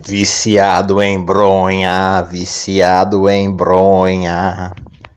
Viciado em bronha, viciado em bronha.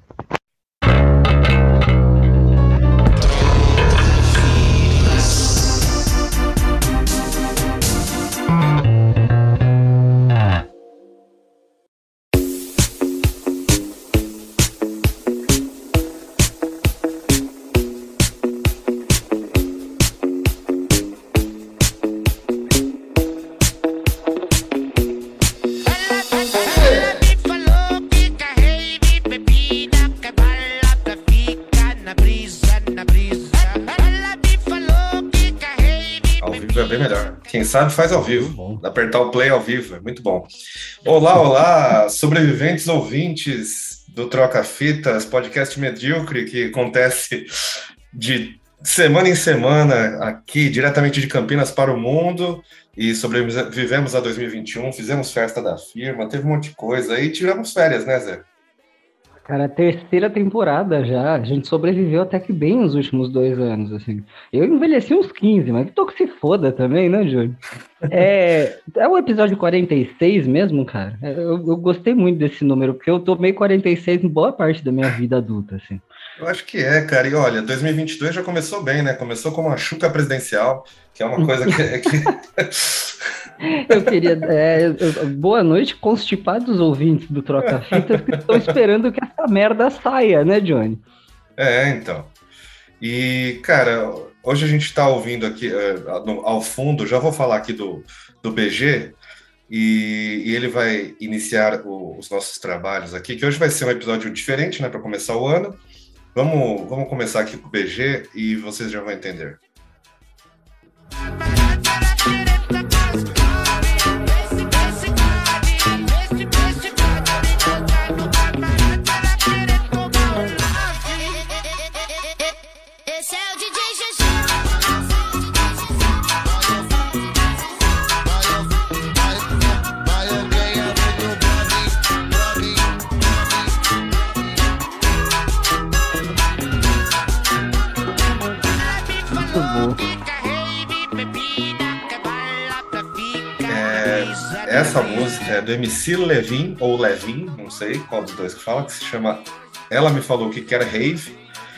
Quem sabe faz ao vivo, apertar o play ao vivo, é muito bom. Olá, sobreviventes ouvintes do Troca Fitas, podcast medíocre que acontece de semana em semana aqui, diretamente de Campinas para o mundo, e sobrevivemos a 2021, fizemos festa da firma, teve um monte de coisa, e tiramos férias, né, Zé? Cara, terceira temporada já. A gente sobreviveu até que bem nos últimos 2 anos, assim. Eu envelheci uns 15, mas que tô que se foda também, né, Júlio? É o episódio 46 mesmo, cara. Eu gostei muito desse número, porque eu tomei 46 em boa parte da minha vida adulta, assim. Eu acho que é, cara. E olha, 2022 já começou bem, né? Começou com uma chuca presidencial, que é uma coisa que... Eu queria... boa noite, constipados ouvintes do Troca Fitas, que estão esperando que essa merda saia, né, Johnny? Então. E, cara, hoje a gente está ouvindo aqui, ao fundo, já vou falar aqui do BG, e ele vai iniciar os nossos trabalhos aqui, que hoje vai ser um episódio diferente, né, para começar o ano. Vamos começar aqui com o BG e vocês já vão entender. Essa música é do MC Levin, ou Levin, não sei qual dos dois que fala, que se chama Ela Me Falou Que Quer Rave.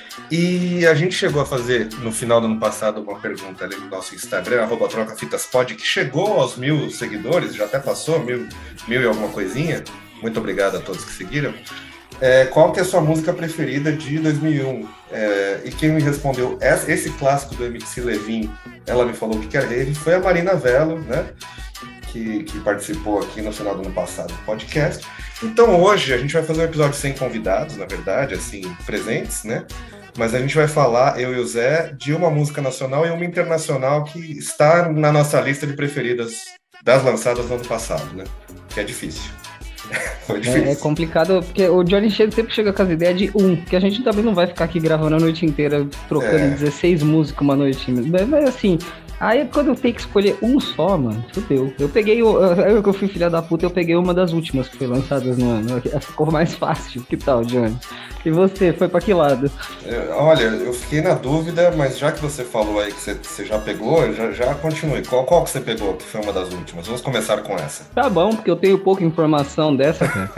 E a gente chegou a fazer, no final do ano passado, uma pergunta ali no nosso Instagram, @TrocaFitasPod, que chegou aos 1.000 seguidores, já até passou, mil e alguma coisinha. Muito obrigado a todos que seguiram. Qual que é a sua música preferida de 2001? E quem me respondeu esse clássico do MC Levin, Ela Me Falou Que Quer Rave, foi a Marina Vello, né? Que participou aqui no final do ano passado do podcast. Então hoje a gente vai fazer um episódio sem convidados, na verdade, assim, presentes, né? Mas a gente vai falar, eu e o Zé, de uma música nacional e uma internacional que está na nossa lista de preferidas das lançadas no ano passado, né? Que é difícil. Foi difícil. É complicado, porque o Johnny sempre chega com as ideias de que a gente também não vai ficar aqui gravando a noite inteira, trocando 16 músicas uma noite. Mas assim... Aí quando eu tenho que escolher um só, mano, fudeu. Eu fui filha da puta, eu peguei uma das últimas que foi lançadas no ano. Ficou mais fácil. Que tal, Johnny? E você, foi pra que lado? Olha, eu fiquei na dúvida, mas já que você falou aí que você já pegou, já continue. Qual que você pegou, que foi uma das últimas? Vamos começar com essa. Tá bom, porque eu tenho pouca informação dessa, cara.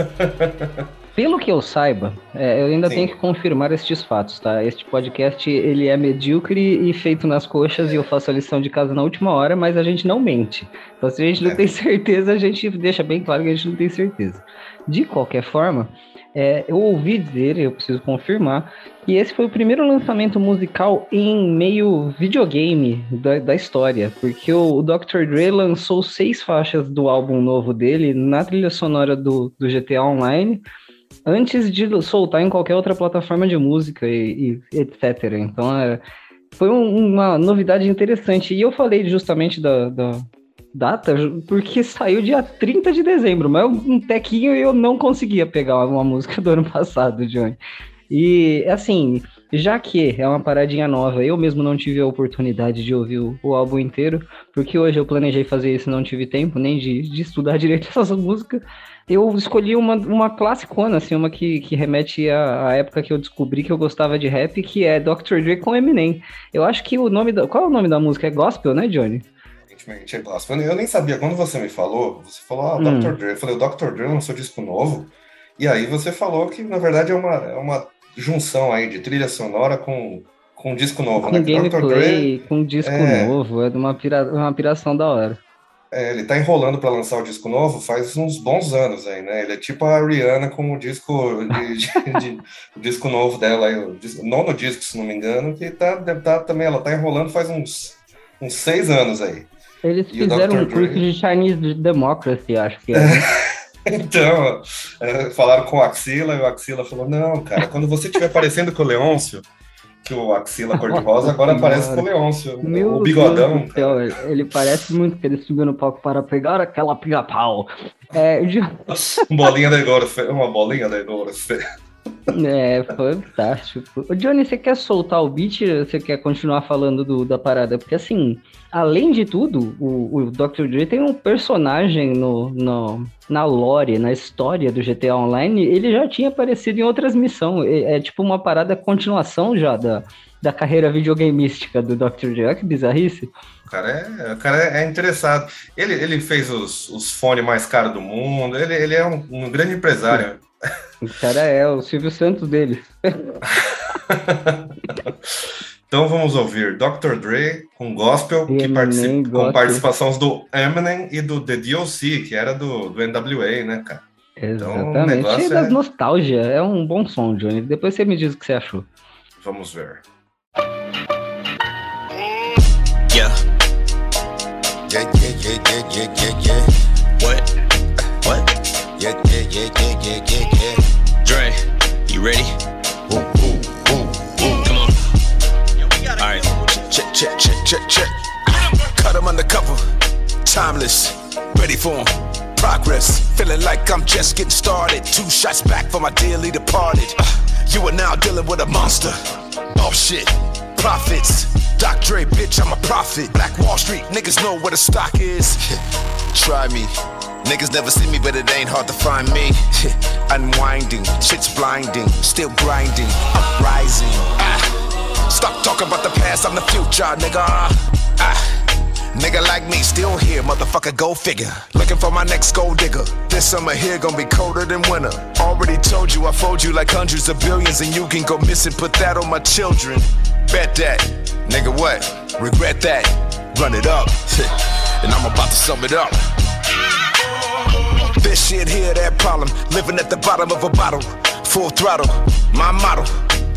Pelo que eu saiba, eu ainda tenho que confirmar estes fatos, tá? Este podcast, ele é medíocre e feito nas coxas e eu faço a lição de casa na última hora, mas a gente não mente. Então, se a gente não tem certeza, a gente deixa bem claro que a gente não tem certeza. De qualquer forma, eu ouvi dizer, eu preciso confirmar, que esse foi o primeiro lançamento musical em meio videogame da história, porque o Dr. Dre lançou 6 faixas do álbum novo dele na trilha sonora do GTA Online, antes de soltar em qualquer outra plataforma de música e etc. Então, foi uma novidade interessante. E eu falei justamente da data porque saiu dia 30 de dezembro, mas um tequinho eu não conseguia pegar uma música do ano passado, Johnny. E, assim, já que é uma paradinha nova, eu mesmo não tive a oportunidade de ouvir o álbum inteiro, porque hoje eu planejei fazer isso e não tive tempo nem de estudar direito essa música. Eu escolhi uma classicona, assim, uma que remete à época que eu descobri que eu gostava de rap, que é Dr. Dre com Eminem. Eu acho que qual é o nome da música? É Gospel, né, Johnny? Intimate Blasphemy. Eu nem sabia, quando você me falou, o Dr. Dre. Eu falei, o Dr. Dre lançou disco novo. E aí você falou que, na verdade, é uma junção aí de trilha sonora com disco novo, com né? gameplay, com disco novo, é de uma piração da hora. Ele tá enrolando para lançar o disco novo faz uns bons anos aí, né? Ele é tipo a Rihanna com o disco o disco novo dela, aí, o 9º disco, se não me engano, que também, ela tá enrolando faz uns 6 anos aí. Eles fizeram um curso de Chinese Democracy, acho que é. Então, falaram com o Axila, e o Axila falou, não, cara, quando você estiver parecendo com o Leôncio, que o Axila cor-de-rosa agora parece com o Leôncio, o bigodão. Deus do céu, ele parece muito que ele subiu no palco para pegar aquela pica-pau. Uma bolinha da Igorfe. Fantástico. Johnny, você quer soltar o beat ou você quer continuar falando da parada? Porque assim, além de tudo, o Dr. Dre tem um personagem na lore, na história do GTA Online, ele já tinha aparecido em outras missões. É tipo uma parada continuação já da carreira videogameística do Dr. Dre. Olha que bizarrice. O cara é interessado. Ele fez os fones mais caros do mundo, ele é um grande empresário. O cara é o Silvio Santos dele. Então vamos ouvir Dr. Dre com gospel, com participações do Eminem e do The D.O.C., que era do NWA, né, cara? Exatamente. Então, cheio das nostalgia. É um bom som, Johnny. Depois você me diz o que você achou. Vamos ver. Yeah. What? Yeah. Dre, you ready? Come on. All right. Check. Cut him undercover. Timeless. Ready for him. Progress. Feeling like I'm just getting started. 2 shots back from my dearly departed. You are now dealing with a monster. Oh shit. Profits. Dr. Dre, bitch, I'm a prophet. Black Wall Street, niggas know where the stock is. Try me. Niggas never see me, but it ain't hard to find me. Unwinding, shit's blinding, still grinding, uprising. Stop talking about the past, I'm the future, nigga. Nigga like me, still here, motherfucker, go figure. Looking for my next gold digger. This summer here gonna be colder than winter. Already told you I fold you like hundreds of billions, and you can go missing, put that on my children. Bet that, nigga what? Regret that, run it up. And I'm about to sum it up. This shit here, that problem. Living at the bottom of a bottle. Full throttle, my motto.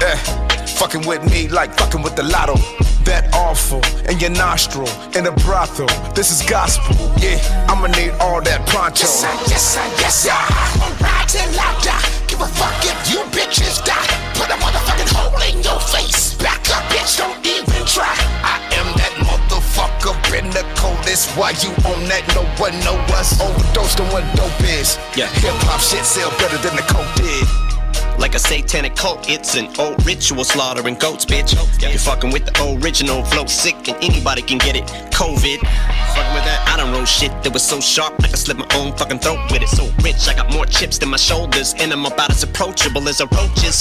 Fucking with me like fucking with the lotto. That awful in your nostril, in a brothel. This is gospel, yeah. I'ma need all that pronto. Yes, I. I'm riding louder. Give a fuck if you bitches die. Put a motherfucking hole in your face. Back up, bitch, don't even try. I am that motherfucker in the coldest. Why you on that? No one know us. Overdosed on what dope is. Yeah, hip hop shit sell better than the coke did. Like a satanic cult, it's an old ritual slaughtering goats, bitch. You're fucking with the original flow, sick, and anybody can get it. COVID, fucking with that. I done wrote shit that was so sharp, I could slit my own fucking throat with it. So rich, I got more chips than my shoulders, and I'm about as approachable as a roach's.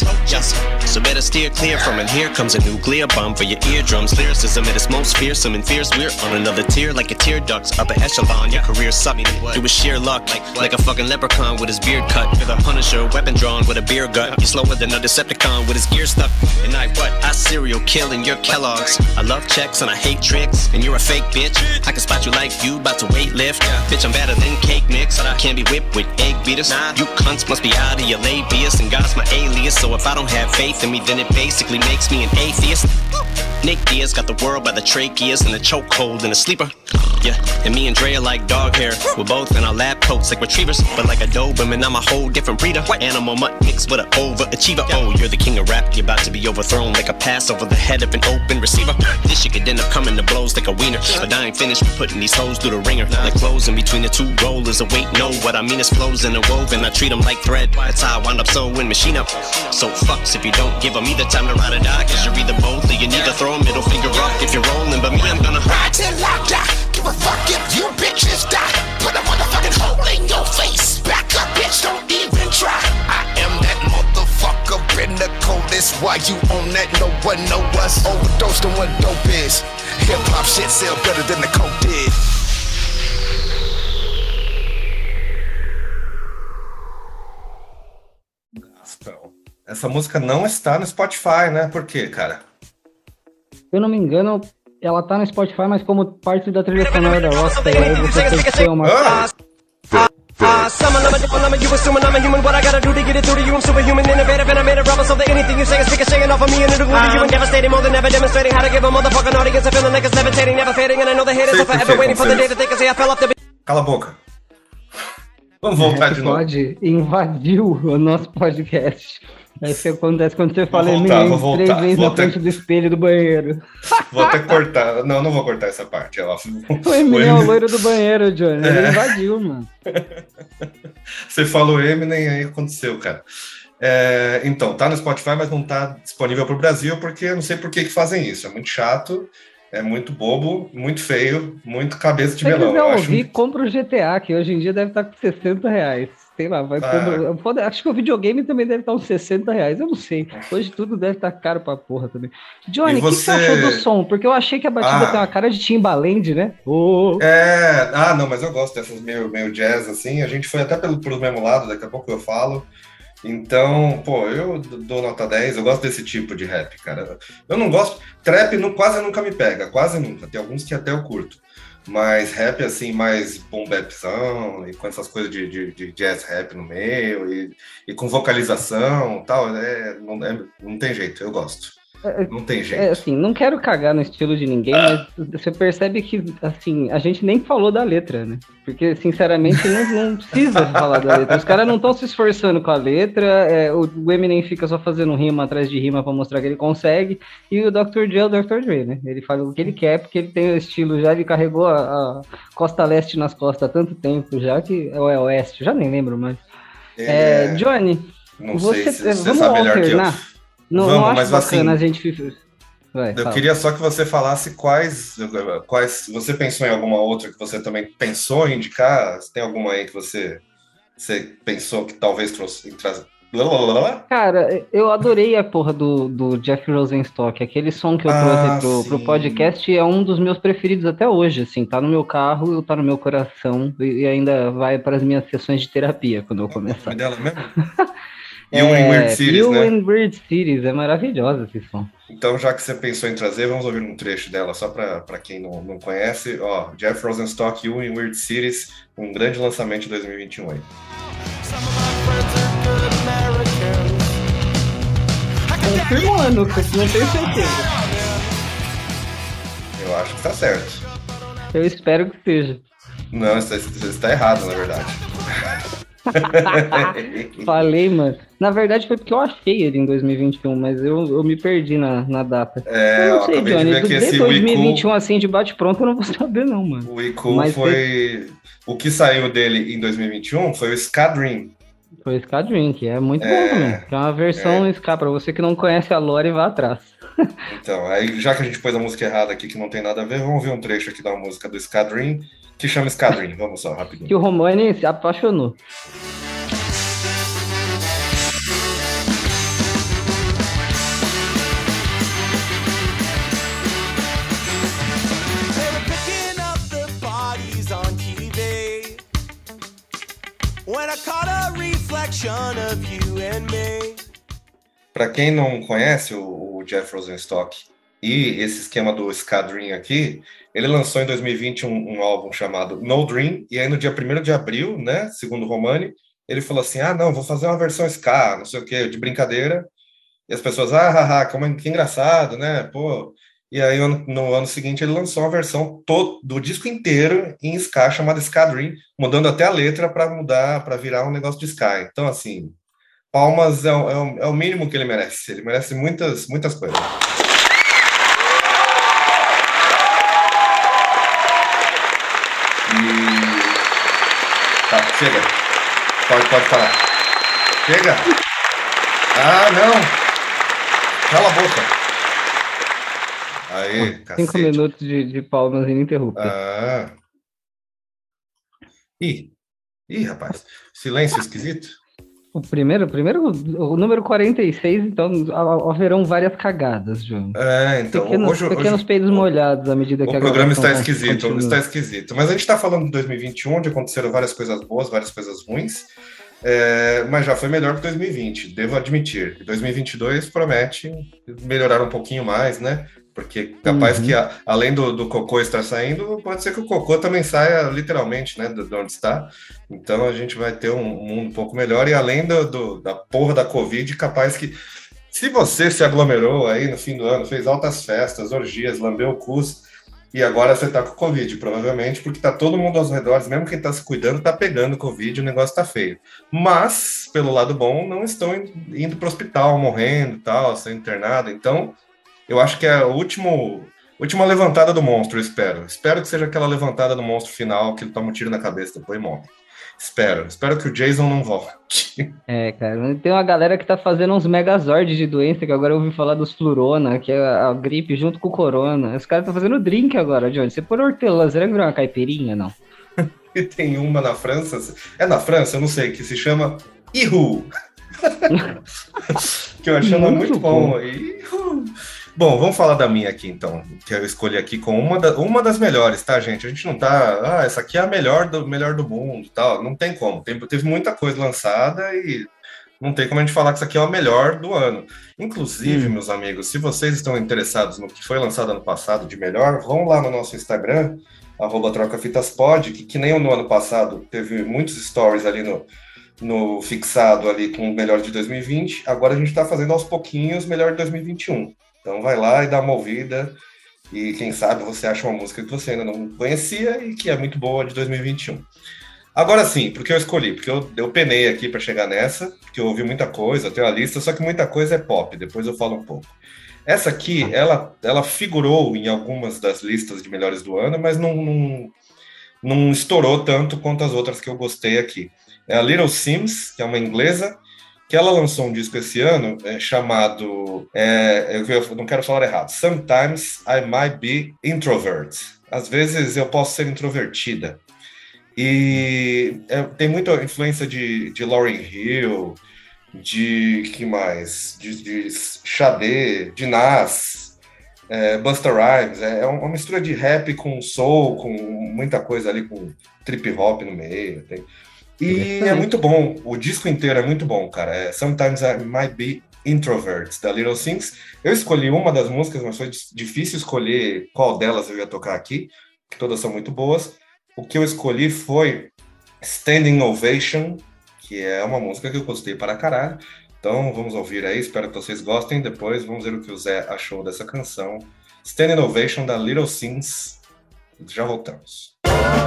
So better steer clear from it. Here comes a nuclear bomb for your eardrums. Lyricism at its most fearsome and fierce. We're on another tier, like your tear ducts. Upper echelon, your career sucked. It was sheer luck, like a fucking leprechaun with his beard cut. With a Punisher, weapon drawn with a beer gut. You're slower than a Decepticon with his gear stuck. And I serial killing your Kellogg's. I love checks and I hate tricks. And you're a fake bitch. I can spot you like you about to weight lift. Bitch, I'm better than cake mix. I can't be whipped with egg beaters. You cunts must be out of your labius. And God's my alias. So if I don't have faith in me, then it basically makes me an atheist. Nick Diaz got the world by the tracheas and the chokehold and a sleeper. Yeah, and me and Dre are like dog hair. We're both in our lab coats like retrievers. But like a Doberman, I'm a whole different breeder. Animal mutt mixed with an overachiever. Oh, you're the king of rap. You're about to be overthrown like a pass over the head of an open receiver. This shit could end up coming to blows like a wiener. But I ain't finished with putting these hoes through the ringer. Like clothes in between the two rollers. Wait, no, what I mean is flows in a woven. I treat them like thread. That's how I wind up sewing machine up. So fucks if you don't give them either time to ride or die. Cause you're either both or you need to throw a middle finger up if you're rolling. But me, I'm gonna ride till I die. Give a fuck if you bitches die. Put a motherfucking hole in your face. Back up, bitch, don't even try. I am that motherfucker in the coldest. Why you on that? No one know us. Overdosed on what dope is. Hip-hop shit sell better than the coke did. Essa música não está no Spotify, né? Por quê, cara? Se eu não me engano, ela tá no Spotify, mas como parte da trilha sonora da Rockstar, aí você tem que ter uma... Some I'm you assuming I'm a human. What I gotta do to get it through to you? I'm superhuman, innovative, and I made a rubber. So that anything you say is shaking off of me and it'll glue to you and devastating more than ever. Demonstrating how to give a motherfucking audience a feeling like it's levitating, never fading. And I know the haters are forever waiting for the day that they can say I fell off the... Cala a boca. Vamos voltar de novo. Invadiu o nosso podcast. Aí isso acontece quando você fala vou voltar. 3 vezes na frente do espelho do banheiro. Vou até cortar. Não vou cortar essa parte. O Eminem é o loiro do banheiro, Johnny. Ele invadiu, mano. Você falou Eminem, aí aconteceu, cara. Então, tá no Spotify, mas não tá disponível pro Brasil, porque eu não sei por que fazem isso. É muito chato, é muito bobo, muito feio, muito cabeça de melão. Se quiser ouvir, compra o GTA, que hoje em dia deve estar com R$60. Sei lá, acho que o videogame também deve estar uns R$60, eu não sei. Hoje tudo deve estar caro pra porra também. Johnny, o que você achou do som? Porque eu achei que a batida tem uma cara de Timbaland, né? Não, mas eu gosto dessas meio jazz, assim. A gente foi até pro mesmo lado, daqui a pouco eu falo. Então, eu dou nota 10, eu gosto desse tipo de rap, cara. Eu não gosto... Trap quase nunca me pega, quase nunca. Tem alguns que até eu curto. Mas rap, assim, mais boom bapzão, e com essas coisas de jazz rap no meio, e com vocalização e tal, não tem jeito, eu gosto. Não tem jeito. Assim, não quero cagar no estilo de ninguém, mas você percebe que, assim, a gente nem falou da letra, né? Porque, sinceramente, não precisa falar da letra. Os caras não estão se esforçando com a letra, o Eminem fica só fazendo rima atrás de rima pra mostrar que ele consegue, e o Dr. Dre é o Dr. Dre, né? Ele faz o que ele quer, porque ele tem o estilo já, ele carregou a costa leste nas costas há tanto tempo já, que é o oeste, já nem lembro mais. Johnny, não sei se você sabe melhor que eu. Não acho bacana a gente... Eu queria só que você falasse quais... Você pensou em alguma outra que você também pensou em indicar? Tem alguma aí que você pensou que talvez trouxe... Cara, eu adorei a porra do Jeff Rosenstock. Aquele som que eu trouxe pro podcast é um dos meus preferidos até hoje, assim. Tá no meu carro, tá no meu coração e ainda vai para as minhas sessões de terapia quando eu começar. O nome dela mesmo? You in Weird Cities, né? You in Weird Cities, é maravilhosa esse som. Então, já que você pensou em trazer, vamos ouvir um trecho dela, só para quem não conhece. Jeff Rosenstock, You in Weird Cities, um grande lançamento de 2021 aí. Confirmando, não tenho certeza. Eu acho que tá certo. Eu espero que seja. Não, você está errado, na verdade. Falei, mano. Na verdade foi porque eu achei ele em 2021, mas eu me perdi na data. Eu não sei, Johnny, desde 2021 assim, de bate-pronto, eu não vou saber não, mano. O Iku foi... O que saiu dele em 2021 foi o Ska Dream. Foi o Ska Dream, que é muito bom também. Que é uma versão Ska, pra você que não conhece a lore, vá atrás. Então, aí já que a gente pôs a música errada aqui, que não tem nada a ver, vamos ver um trecho aqui da música do Ska Dream, que chama Ska Dream. Vamos só, rapidinho. Que o Romani se apaixonou. Para quem não conhece o Jeff Rosenstock e esse esquema do Ska Dream aqui, ele lançou em 2020 um álbum chamado No Dream, e aí no dia 1º de abril, né, segundo o Romani, ele falou assim, não, vou fazer uma versão Ska, não sei o que, de brincadeira, e as pessoas, que engraçado, né, pô. E aí no ano seguinte ele lançou uma versão do disco inteiro em Ska, chamada Ska Dream, mudando até a letra para virar um negócio de Ska. Então, assim, palmas é o mínimo que ele merece. Ele merece muitas, muitas coisas. Tá, chega. Pode falar. Chega. Não. Cala a boca. Aí, 5 minutos de palmas ininterruptas. Ih, rapaz. Silêncio esquisito. O número 46, então haverão várias cagadas, João. Então... Pequenos peidos molhados à medida que o programa está esquisito. Mas a gente está falando de 2021, onde aconteceram várias coisas boas, várias coisas ruins, mas já foi melhor que 2020, devo admitir. 2022 promete melhorar um pouquinho mais, né? Porque capaz que, além do cocô estar saindo, pode ser que o cocô também saia literalmente, né, de onde está. Então a gente vai ter um mundo um pouco melhor. E além da porra da Covid, capaz que, se você se aglomerou aí no fim do ano, fez altas festas, orgias, lambeu o cus, e agora você tá com Covid, provavelmente, porque tá todo mundo aos redores, mesmo quem tá se cuidando, tá pegando Covid, o negócio tá feio. Mas, pelo lado bom, não estão indo pro hospital, morrendo e tal, sendo internado. Então... eu acho que é a última levantada do monstro, eu espero. Espero que seja aquela levantada do monstro final, que ele toma um tiro na cabeça, depois morre. Espero que o Jason não volte. Cara, tem uma galera que tá fazendo uns megazords de doença, que agora eu ouvi falar dos Flurona, que é a gripe junto com o Corona. Os caras estão fazendo drink agora, Johnny. Você pôr hortelã, será que virou uma caipirinha, não? E tem uma na França, na França, eu não sei, que se chama Ihu. Que eu achei muito bom. Ihu. Bom, vamos falar da minha aqui, então, que eu escolhi aqui com uma das melhores, tá, gente? A gente não tá... essa aqui é a melhor do mundo, tal. Não tem como. Teve muita coisa lançada e não tem como a gente falar que isso aqui é a melhor do ano. Inclusive, meus amigos, se vocês estão interessados no que foi lançado ano passado de melhor, vão lá no nosso Instagram, @trocafitaspod, que nem no ano passado teve muitos stories ali no fixado ali com o melhor de 2020. Agora a gente tá fazendo aos pouquinhos o melhor de 2021. Então vai lá e dá uma ouvida e quem sabe você acha uma música que você ainda não conhecia e que é muito boa de 2021. Agora sim, porque eu escolhi, porque eu penei aqui para chegar nessa, porque eu ouvi muita coisa, eu tenho a lista, só que muita coisa é pop, depois eu falo um pouco. Essa aqui, ela figurou em algumas das listas de melhores do ano, mas não estourou tanto quanto as outras que eu gostei aqui. É a Little Sims, que é uma inglesa, que ela lançou um disco esse ano chamado, eu não quero falar errado, Sometimes I Might Be Introvert. Às vezes eu posso ser introvertida. E tem muita influência de Lauryn Hill, que mais? De Sade, de Nas, Busta Rhymes. É uma mistura de rap com soul, com muita coisa ali, com trip hop no meio. E é muito bom, o disco inteiro é muito bom, cara. Sometimes I Might Be Introvert, da Little Things. Eu escolhi uma das músicas, mas foi difícil escolher qual delas eu ia tocar aqui, que todas são muito boas. O que eu escolhi foi Standing Ovation, que é uma música que eu gostei para caralho. Então vamos ouvir aí, espero que vocês gostem. Depois vamos ver o que o Zé achou dessa canção. Standing Ovation, da Little Things. Já voltamos.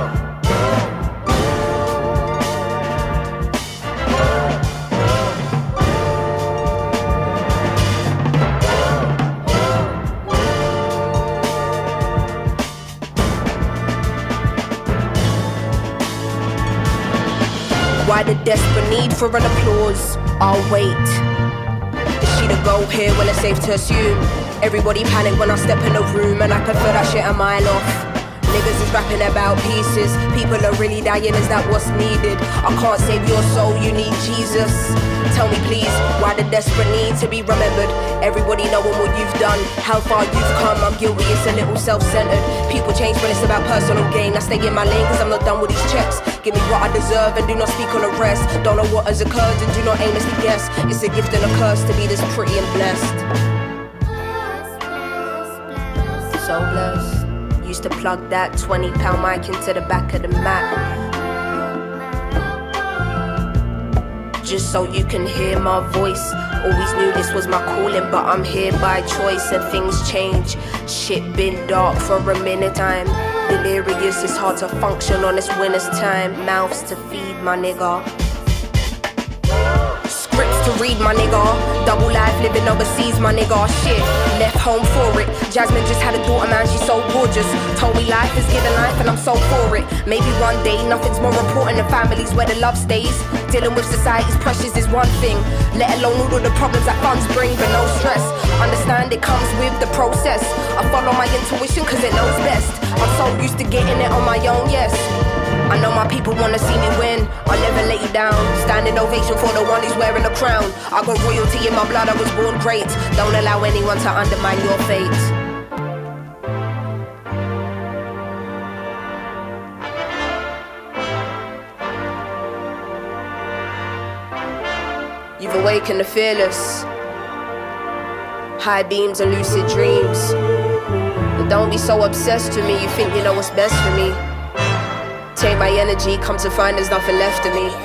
Why the desperate need for an applause? I'll wait. Is she the goal here? Well, it's safe to assume everybody panic when I step in the room, and I can feel that shit a mile off. Niggas is rapping about pieces. People are really dying, is that what's needed? I can't save your soul, you need Jesus. Tell me please, why the desperate need to be remembered? Everybody knowing what you've done, how far you've come. I'm guilty, it's a little self-centered. People change when it's about personal gain. I stay in my lane cause I'm not done with these checks. Give me what I deserve and do not speak on the rest. Don't know what has occurred and do not aimlessly guess. It's a gift and a curse to be this pretty and blessed. So blessed. Used to plug that 20-pound mic into the back of the mat, just so you can hear my voice. Always knew this was my calling, but I'm here by choice. And things change, shit been dark for a minute. I'm delirious, it's hard to function on this winter's time. Mouths to feed, my nigga. Scripts to read, my nigga. Double life living overseas, my nigga. Shit, left home for it. Jasmine just had a daughter, man, she's so gorgeous. Told me life is given life and I'm so for it. Maybe one day nothing's more important than families where the love stays. Dealing with society's pressures is one thing, let alone all of the problems that funds bring, but no stress. Understand it comes with the process. I follow my intuition cause it knows best. I'm so used to getting it on my own, yes. I know my people wanna see me win. I'll never let you down. Standing ovation for the one who's wearing the crown. I got royalty in my blood, I was born great. Don't allow anyone to undermine your fate. You've awakened the fearless. High beams and lucid dreams. But don't be so obsessed with me, you think you know what's best for me. Take my energy, come to find there's nothing left of me.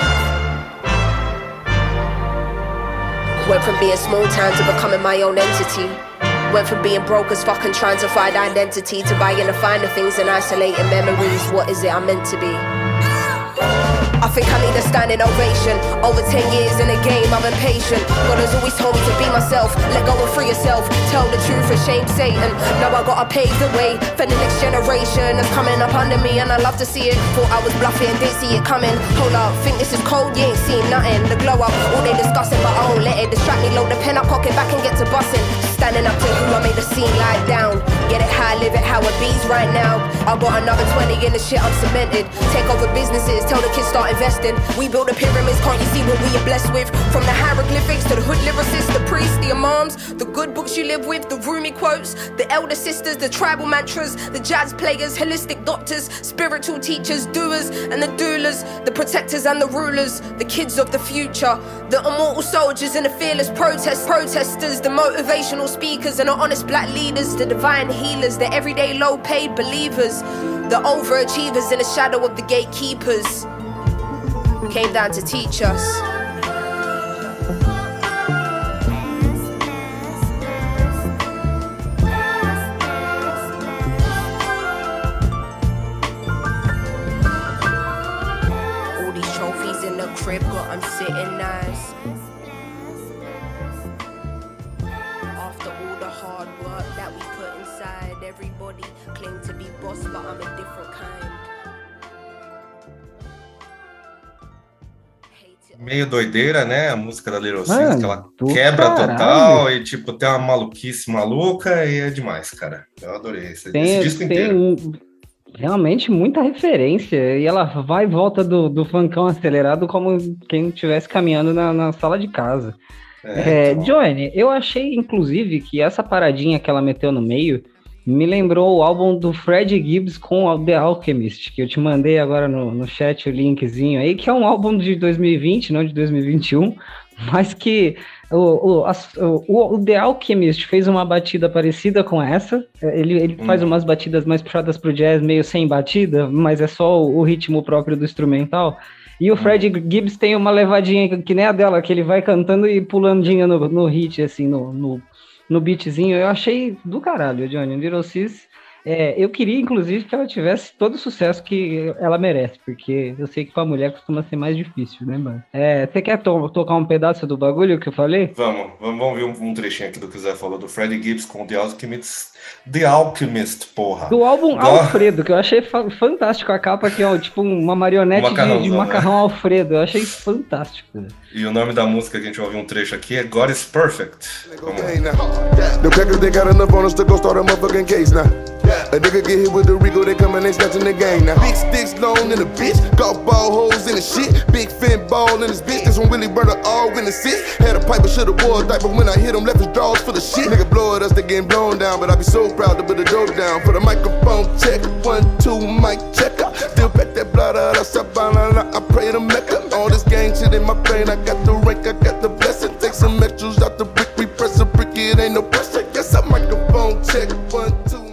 Went from being small town to becoming my own entity. Went from being broke as fuck and trying to find identity to buying the finer things and isolating memories. What is it I'm meant to be? I think I need a standing ovation. Over 10 years in the game, I'm impatient. God has always told me to be myself. Let go and free yourself. Tell the truth and shame Satan. Now I gotta pave the way for the next generation that's coming up under me, and I love to see it. Thought I was bluffing, didn't see it coming. Hold up, think this is cold, you ain't seen nothing. The glow up, all they discussing, but I won't let it distract me. Load the pen up, cock it back and get to busting. Standing up to who I made the scene lie down. Get it high, live it how it bees right now. I got another 20 in the shit I'm cemented. Take over businesses, tell the kids start investing. We build the pyramids, can't you see what we are blessed with? From the hieroglyphics to the hood lyricists, the priests, the imams, the good books you live with, the Rumi quotes, the elder sisters, the tribal mantras, the jazz players, holistic doctors, spiritual teachers, doers and the doulas, the protectors and the rulers, the kids of the future, the immortal soldiers and the fearless protesters, the motivational speakers and the honest black leaders, the divine healers, the everyday low-paid believers, the overachievers in the shadow of the gatekeepers. Came down to teach us. All these trophies in the crib, got 'em sitting nice. After all the hard work that we put inside, everybody claim to be boss, but I'm a different kind. Meio doideira, né? A música da Little Sims, que ela quebra caralho. total e, tipo, tem uma maluquice maluca e é demais, cara. Eu adorei esse disco inteiro. Realmente muita referência. E ela vai e volta do funkão acelerado como quem estivesse caminhando na sala de casa. Johnny, eu achei, inclusive, que essa paradinha que ela meteu no meio me lembrou o álbum do Freddie Gibbs com o The Alchemist, que eu te mandei agora no chat o linkzinho aí, que é um álbum de 2020, não de 2021, mas que o The Alchemist fez uma batida parecida com essa. Ele faz umas batidas mais puxadas pro jazz, meio sem batida, mas é só o ritmo próprio do instrumental. E o Freddie Gibbs tem uma levadinha que nem a dela, que ele vai cantando e pulandinha no hit, assim, no beatzinho. Eu achei do caralho, Johnny. Little Sis, eu queria, inclusive, que ela tivesse todo o sucesso que ela merece, porque eu sei que com a mulher costuma ser mais difícil, né, mano? Você quer tocar um pedaço do bagulho que eu falei? Vamos ver um trechinho aqui do que o Zé falou, do Freddie Gibbs com The Alchemist, porra. Do álbum Alfredo, que eu achei fantástico. A capa aqui, ó, tipo uma marionete de macarrão Alfredo. Eu achei fantástico. E o nome da música que a gente vai ouvir um trecho aqui é God is Perfect. Vamos lá. The Packers, they got enough on us to go start a motherfucking case now. A nigga get hit with the Rico, they come and they snatching the game now. Big sticks long in the bitch, golf ball holes in the shit. Big fin ball in his bitch, this one really burn all in the six. Had a pipe, shoulda wore a diaper when I hit him, left his drawers full of shit. Nigga blow at us, they getting blown down, but I be so proud to put the dope down. For the microphone check, 1, 2, mic check up. Still back that blood out, I pray to Mecca. All this gang shit in my brain, I got the rank, I got the blessing. Take some extras out the brick, we press a brick, it ain't no pressure. Guess a microphone check, 1, 2.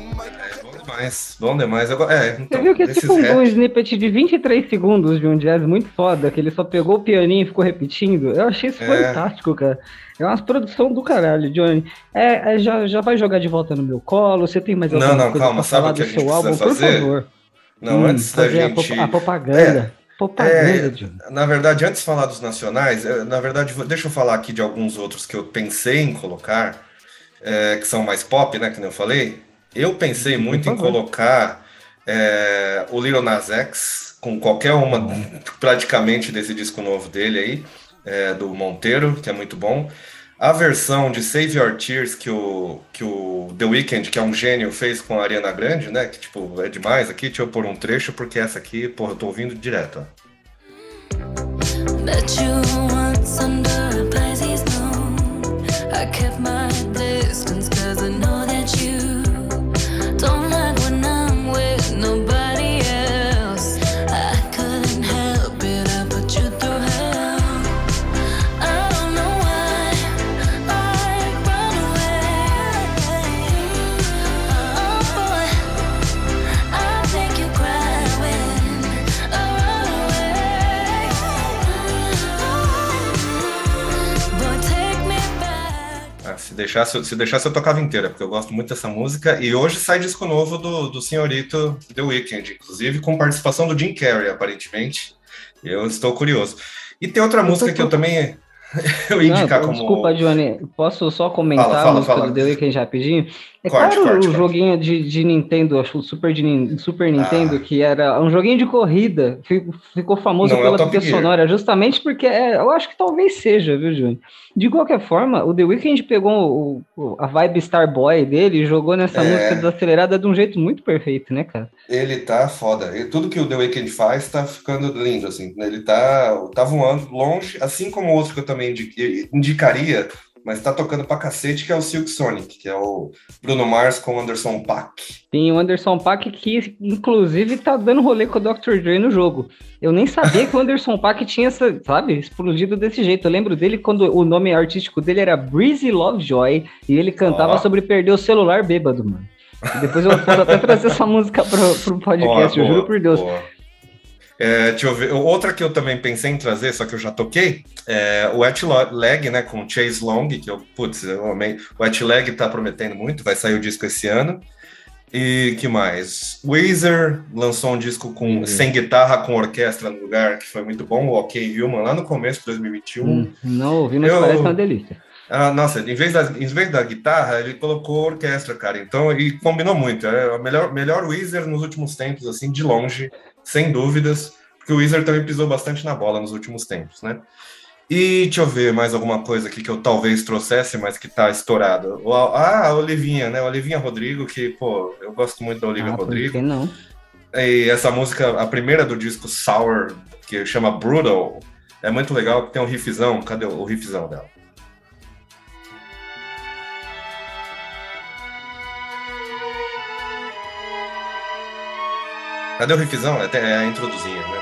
Bom demais. Então, você viu que é tipo um snippet de 23 segundos de um jazz muito foda, que ele só pegou o pianinho e ficou repetindo. Eu achei isso fantástico, cara. É uma produção do caralho, Johnny. Já vai jogar de volta no meu colo? Você tem mais alguma coisa calma, pra falar do seu álbum? Por favor. Não, antes da gente... A propaganda. Johnny. Na verdade, antes de falar dos nacionais, deixa eu falar aqui de alguns outros que eu pensei em colocar, que são mais pop, né, que nem eu falei. Eu pensei muito em colocar o Lil Nas X com qualquer uma, praticamente, desse disco novo dele aí, do Monteiro, que é muito bom. A versão de Save Your Tears que o The Weeknd, que é um gênio, fez com a Ariana Grande, né? Que, tipo, é demais aqui. Deixa eu pôr um trecho, porque essa aqui, porra, eu tô ouvindo direto, ó. Bet you once under a Pisces moon I kept my distance cause I know that you don't like when I'm with nobody else. I couldn't help it, I put you through hell. I don't know why I run away. Oh boy, I'll make you cry when I run away. Boy, take me back. Se deixasse eu tocava inteira, porque eu gosto muito dessa música. E hoje sai disco novo do senhorito The Weeknd, inclusive com participação do Jim Carrey, aparentemente. Eu estou curioso. E tem outra música que eu também eu ia indicar como... Desculpa, Johnny, posso só comentar a música do The Weeknd rapidinho? É claro, o joguinho de Nintendo, acho o Super Nintendo, que era um joguinho de corrida, ficou famoso pela trilha sonora, justamente porque eu acho que talvez seja, viu, Johnny? De qualquer forma, o The Weeknd pegou a vibe Starboy dele e jogou nessa música desacelerada de um jeito muito perfeito, né, cara? Ele tá foda. E tudo que o The Weeknd faz tá ficando lindo, assim. Ele tá voando longe, assim como o outro que eu também indicaria, mas tá tocando pra cacete, que é o Silk Sonic, que é o Bruno Mars com o Anderson .Paak. Tem o Anderson .Paak que, inclusive, tá dando rolê com o Dr. Dre no jogo. Eu nem sabia que o Anderson .Paak tinha, explodido desse jeito. Eu lembro dele quando o nome artístico dele era Breezy Lovejoy e ele cantava sobre perder o celular bêbado, mano. E depois eu posso até trazer essa música pro podcast, eu juro por Deus. Deixa eu ver. Outra que eu também pensei em trazer, só que eu já toquei, é o Wet Leg, né, com Chase Long, que eu amei. O Wet Leg tá prometendo muito, vai sair o disco esse ano. E que mais? Weezer lançou um disco sem guitarra, com orquestra no lugar, que foi muito bom, o OK Human, lá no começo de 2021. Não ouvi, mas parece uma delícia. Nossa, em vez da guitarra, ele colocou orquestra, cara. Então, e combinou muito. É o melhor Weezer nos últimos tempos, assim, de longe, sem dúvidas, porque o Weezer também pisou bastante na bola nos últimos tempos, né? E deixa eu ver mais alguma coisa aqui que eu talvez trouxesse, mas que tá estourado. A Olivinha, né? Olivinha Rodrigo, que, pô, eu gosto muito da Olivia Rodrigo. Por que não? E essa música, a primeira do disco Sour, que chama Brutal, é muito legal, porque tem um riffzão. Cadê o riffzão dela? Cadê o riffzão? É a introduzinha, né?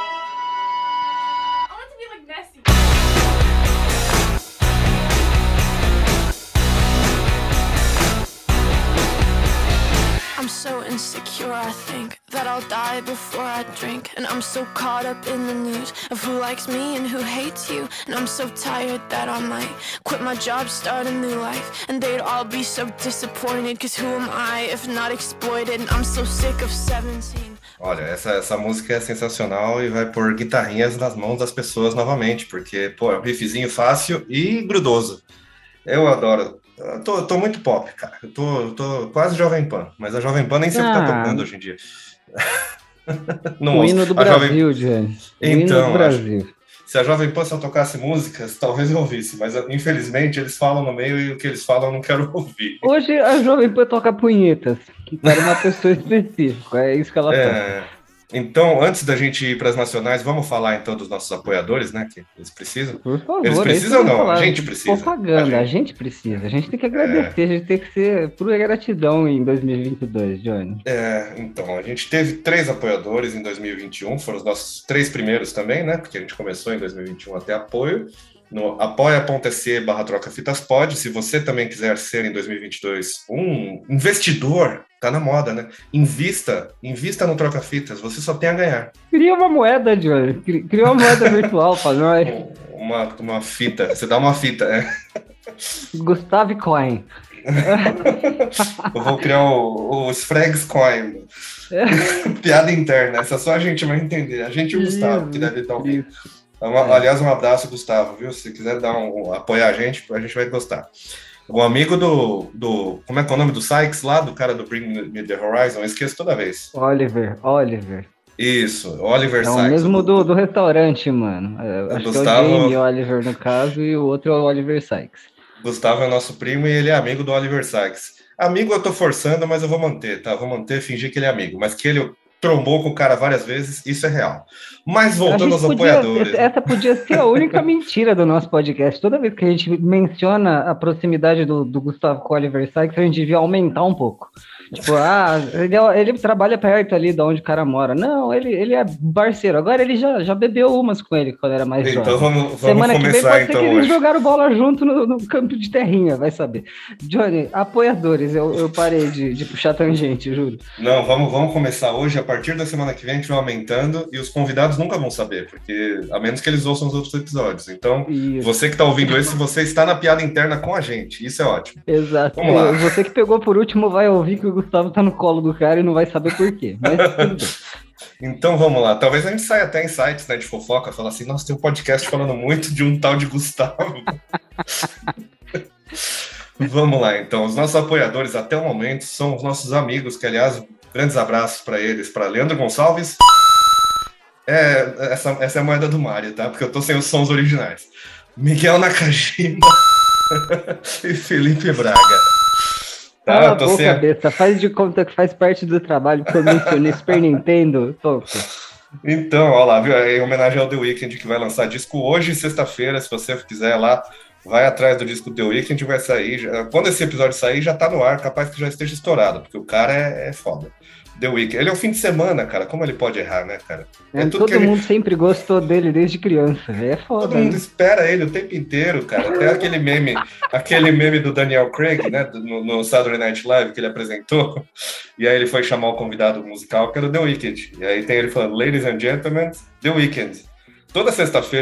I'm so insecure, I think that I'll die before I drink. And I'm so caught up in the news of who likes me and who hates you. And I'm so tired that I might quit my job, start a new life. And they'd all be so disappointed, cause who am I if not exploited? And I'm so sick of 17. Olha, essa música é sensacional e vai pôr guitarrinhas nas mãos das pessoas novamente, porque, pô, é um riffzinho fácil e grudoso. Eu adoro. Eu tô muito pop, cara. Eu tô quase Jovem Pan, mas a Jovem Pan nem sempre tá tocando hoje em dia. O hino do Brasil, Jane. Então, do Brasil. Se a Jovem Pan só tocasse músicas, talvez eu ouvisse, mas infelizmente eles falam no meio e o que eles falam eu não quero ouvir. Hoje a Jovem Pan toca punhetas, para uma pessoa específica, é isso que ela toca. Então, antes da gente ir para as nacionais, vamos falar então dos nossos apoiadores, né? Que eles precisam. Por favor. Eles precisam ou não? A gente precisa. Propaganda, a gente precisa. A gente tem que agradecer, a gente tem que ser pura gratidão em 2022, Johnny. Então, a gente teve 3 apoiadores em 2021, foram os nossos 3 primeiros também, né? Porque a gente começou em 2021 até apoio. No apoia.se/trocafitaspod. Se você também quiser ser em 2022 um investidor, tá na moda, né? Invista no Troca-Fitas, você só tem a ganhar. Cria uma moeda, Johnny. Cria uma moeda virtual pra nós. Uma fita, você dá uma fita, né? Gustavo Coin. Eu vou criar o Sfregs Coin. Piada interna, essa só a gente vai entender. A gente e o Gustavo, que deve estar ouvindo. Aliás, um abraço, Gustavo, viu? Se quiser apoiar a gente vai gostar. Um amigo do como é que é o nome do Sykes lá, do cara do Bring Me The Horizon, eu esqueço toda vez. Oliver. Isso, Oliver Sykes. É o mesmo do restaurante, mano. Acho Gustavo... que é o Jamie Oliver, no caso, e o outro é o Oliver Sykes. Gustavo é nosso primo e ele é amigo do Oliver Sykes. Amigo eu tô forçando, mas eu vou manter, tá? Vou manter, fingir que ele é amigo. Mas que ele trombou com o cara várias vezes, isso é real. Mas voltando aos apoiadores. Essa podia ser a única mentira do nosso podcast. Toda vez que a gente menciona a proximidade do Gustavo com o Oliver Sykes, a gente devia aumentar um pouco. Tipo, ele trabalha perto ali de onde o cara mora. Não, ele é parceiro. Agora ele já bebeu umas com ele quando era mais jovem. Então vamos Semana começar, que vem pode ser então, que eles hoje. jogaram bola junto no campo de terrinha, vai saber. Johnny, apoiadores, eu parei de puxar tangente, juro. Não, vamos começar hoje. A partir da semana que vem a gente vai aumentando e os convidados nunca vão saber, porque a menos que eles ouçam os outros episódios. Então, Isso. Você que está ouvindo esse, você está na piada interna com a gente. Isso é ótimo. Exato. Vamos lá. Você que pegou por último vai ouvir que o Gustavo tá no colo do cara e não vai saber por quê. Mas tudo bem. Então vamos lá. Talvez a gente saia até em sites, né, de fofoca, falar assim, nossa, tem um podcast falando muito de um tal de Gustavo. Vamos lá, então. Os nossos apoiadores até o momento são os nossos amigos, que aliás, grandes abraços para eles, para Leandro Gonçalves. Essa é a moeda do Mário, tá? Porque eu tô sem os sons originais. Miguel Nakajima e Felipe Braga. Tá, tô sem cabeça. Faz de conta que faz parte do trabalho que eu mencionei Super Nintendo. Então, ó lá, viu? Em homenagem ao The Weeknd, que vai lançar disco hoje, sexta-feira. Se você quiser lá, vai atrás do disco The Weeknd, vai sair. Quando esse episódio sair, já tá no ar, capaz que já esteja estourado, porque o cara é foda. The Weeknd. Ele é o fim de semana, cara. Como ele pode errar, né, cara? Todo mundo sempre gostou dele desde criança. É foda. Todo mundo espera ele o tempo inteiro, cara. Até aquele meme do Daniel Craig, né? No Saturday Night Live que ele apresentou. E aí ele foi chamar o convidado musical, que era o The Weeknd. E aí tem ele falando, Ladies and Gentlemen, The Weeknd. Toda sexta-feira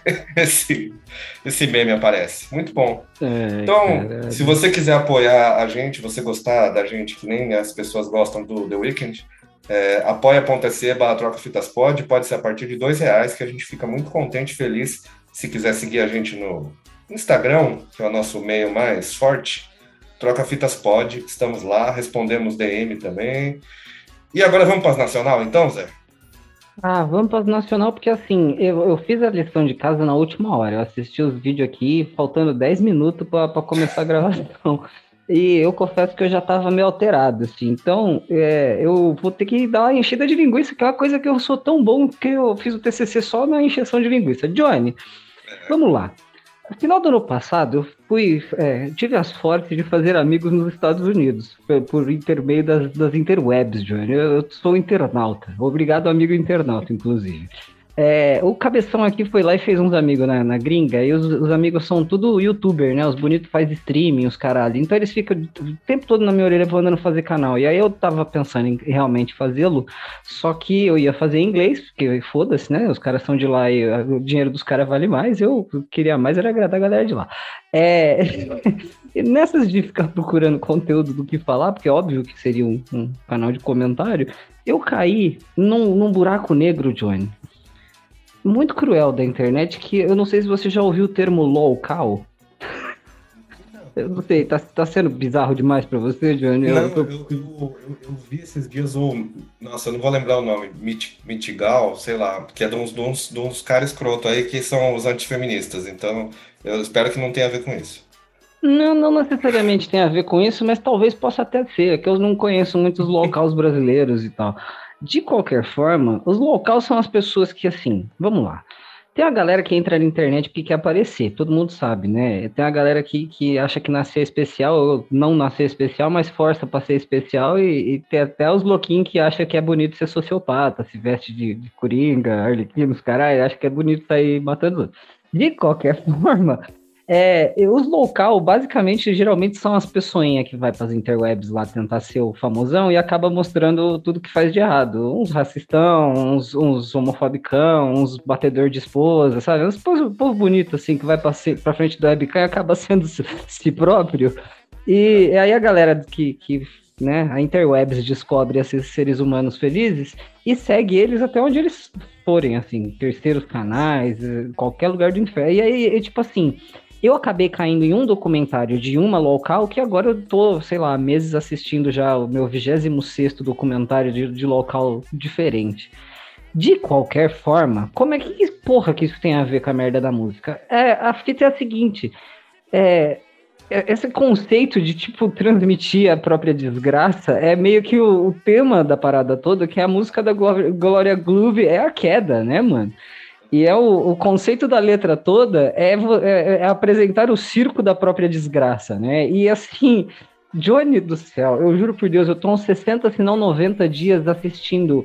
esse meme aparece. Muito bom. Então, caralho. Se você quiser apoiar a gente, você gostar da gente, que nem as pessoas gostam do The Weeknd, apoia.se/trocafitaspod, pode ser a partir de R$2, que a gente fica muito contente e feliz. Se quiser seguir a gente no Instagram, que é o nosso meio mais forte, Trocafitaspod, estamos lá, respondemos DM também. E agora vamos para as nacional, então, Zé? Vamos para as nacional, porque assim, eu fiz a lição de casa na última hora. Eu assisti os vídeos aqui, faltando 10 minutos para começar a gravação. E eu confesso que eu já estava meio alterado, assim. Então, eu vou ter que dar uma enchida de linguiça, que é uma coisa que eu sou tão bom que eu fiz o TCC só na encheção de linguiça. Johnny, vamos lá. No final do ano passado, eu tive a sorte de fazer amigos nos Estados Unidos, por intermeio das interwebs, Johnny. Eu sou internauta. Obrigado, amigo internauta, inclusive. O Cabeção aqui foi lá e fez uns amigos na gringa, e os amigos são tudo youtuber, né? Os bonitos fazem streaming, os caralho. Então eles ficam o tempo todo na minha orelha mandando fazer canal. E aí eu tava pensando em realmente fazê-lo, só que eu ia fazer em inglês, porque foda-se, né? Os caras são de lá e o dinheiro dos caras vale mais. Eu queria mais era agradar a galera de lá. E nessas de ficar procurando conteúdo do que falar, porque é óbvio que seria um canal de comentário, eu caí num buraco negro, Johnny. Muito cruel da internet, que eu não sei se você já ouviu o termo local. Eu não sei, tá sendo bizarro demais pra você, Johnny? Eu vi esses dias nossa, eu não vou lembrar o nome, Mitigal, sei lá, que é de uns caras escroto aí que são os antifeministas, então eu espero que não tenha a ver com isso. Não necessariamente tem a ver com isso, mas talvez possa até ser, que eu não conheço muitos locais brasileiros e tal. De qualquer forma, os locais são as pessoas que, assim, vamos lá. Tem a galera que entra na internet porque quer aparecer, todo mundo sabe, né? Tem a galera que acha que nascer especial, ou não nascer especial, mas força pra ser especial, e tem até os louquinhos que acham que é bonito ser sociopata, se veste de coringa, arlequinos, caralho, acha que é bonito sair matando os outros. De qualquer forma... os local, basicamente, geralmente são as pessoinhas que vai para as interwebs lá tentar ser o famosão e acaba mostrando tudo que faz de errado. Uns racistão, uns homofobicão, uns batedor de esposa, sabe? Uns povo bonito, assim, que vai pra frente do webcam e acaba sendo si próprio. E aí a galera que né, a interwebs descobre esses seres humanos felizes e segue eles até onde eles forem, assim, terceiros canais, qualquer lugar do inferno. E aí, tipo assim... Eu acabei caindo em um documentário de uma local que agora eu tô, sei lá, meses assistindo já o meu 26º documentário de local diferente. De qualquer forma, como é que porra que isso tem a ver com a merda da música? A fita é a seguinte, esse conceito de, tipo, transmitir a própria desgraça é meio que o tema da parada toda, que é a música da Glória Groove é a queda, né, mano? E o conceito da letra toda é apresentar o circo da própria desgraça, né? E assim, Johnny do céu, eu juro por Deus, eu tô uns 60, se não 90 dias assistindo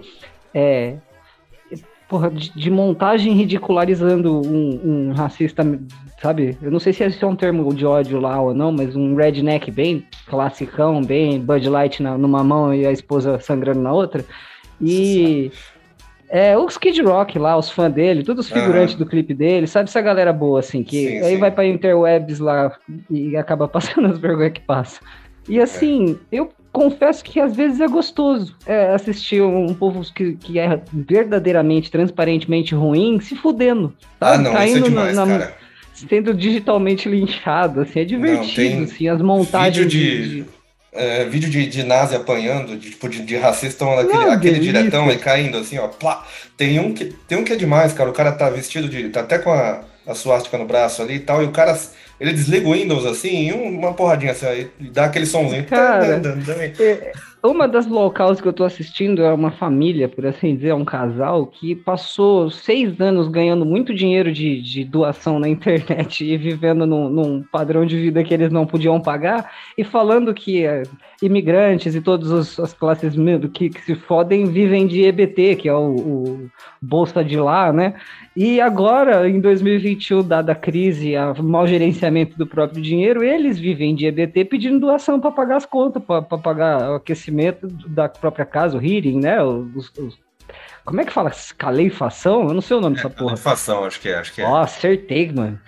de montagem ridicularizando um racista, sabe? Eu não sei se esse é um termo de ódio lá ou não, mas um redneck bem classicão, bem Bud Light numa mão e a esposa sangrando na outra. E os Kid Rock lá, os fãs dele, todos os figurantes do clipe dele, sabe? Essa galera boa, assim, que aí vai pra interwebs lá e acaba passando as vergonhas que passa. E assim, eu confesso que às vezes é gostoso assistir um povo que é verdadeiramente, transparentemente ruim se fudendo. Sabe? Não, isso é demais, cara. Sendo digitalmente linchado, assim, é divertido, assim, as montagens vídeo de nazi apanhando, de racista, aquele diretão aí caindo, assim, ó, plá. Tem um que é demais, cara, o cara tá vestido tá até com a suástica no braço ali e tal, e o cara, ele desliga o Windows, assim, e uma porradinha, assim, aí dá aquele somzinho. Cara, uma das locais que eu tô assistindo é uma família, por assim dizer, um casal que passou 6 anos ganhando muito dinheiro de doação na internet e vivendo num padrão de vida que eles não podiam pagar e falando que imigrantes e todas as classes que se fodem vivem de EBT, que é o Bolsa de lá, né? E agora, em 2021, dada a crise, o mau gerenciamento do próprio dinheiro, eles vivem de EBT pedindo doação para pagar as contas, para pagar o aquecimento da própria casa, o heating, né? Como é que fala? Calefação? Eu não sei o nome dessa porra. Calefação, acho que é. Ó, acertei, mano.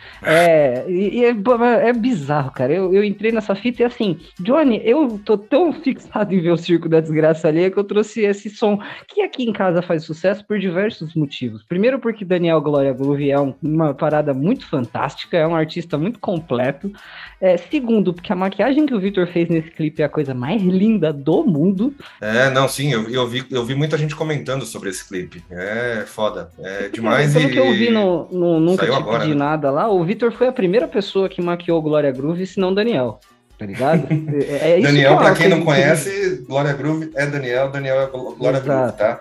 É bizarro, cara. Eu entrei nessa fita e assim, Johnny, eu tô tão fixado em ver o circo da desgraça ali que eu trouxe esse som que aqui em casa faz sucesso por diversos motivos. Primeiro porque Daniel Glória Groove é uma parada muito fantástica, é um artista muito completo. Segundo, porque a maquiagem que o Vitor fez nesse clipe é a coisa mais linda do mundo. Sim, eu vi muita gente comentando sobre esse clipe. É foda. É demais. Pelo que eu vi no Nunca Te agora, Pedi Nada lá, o Vitor foi a primeira pessoa que maquiou Glória Groove, se não Daniel. Tá ligado? Isso Daniel, pra quem não conhece, Glória Groove é Daniel é Glória Groove, tá?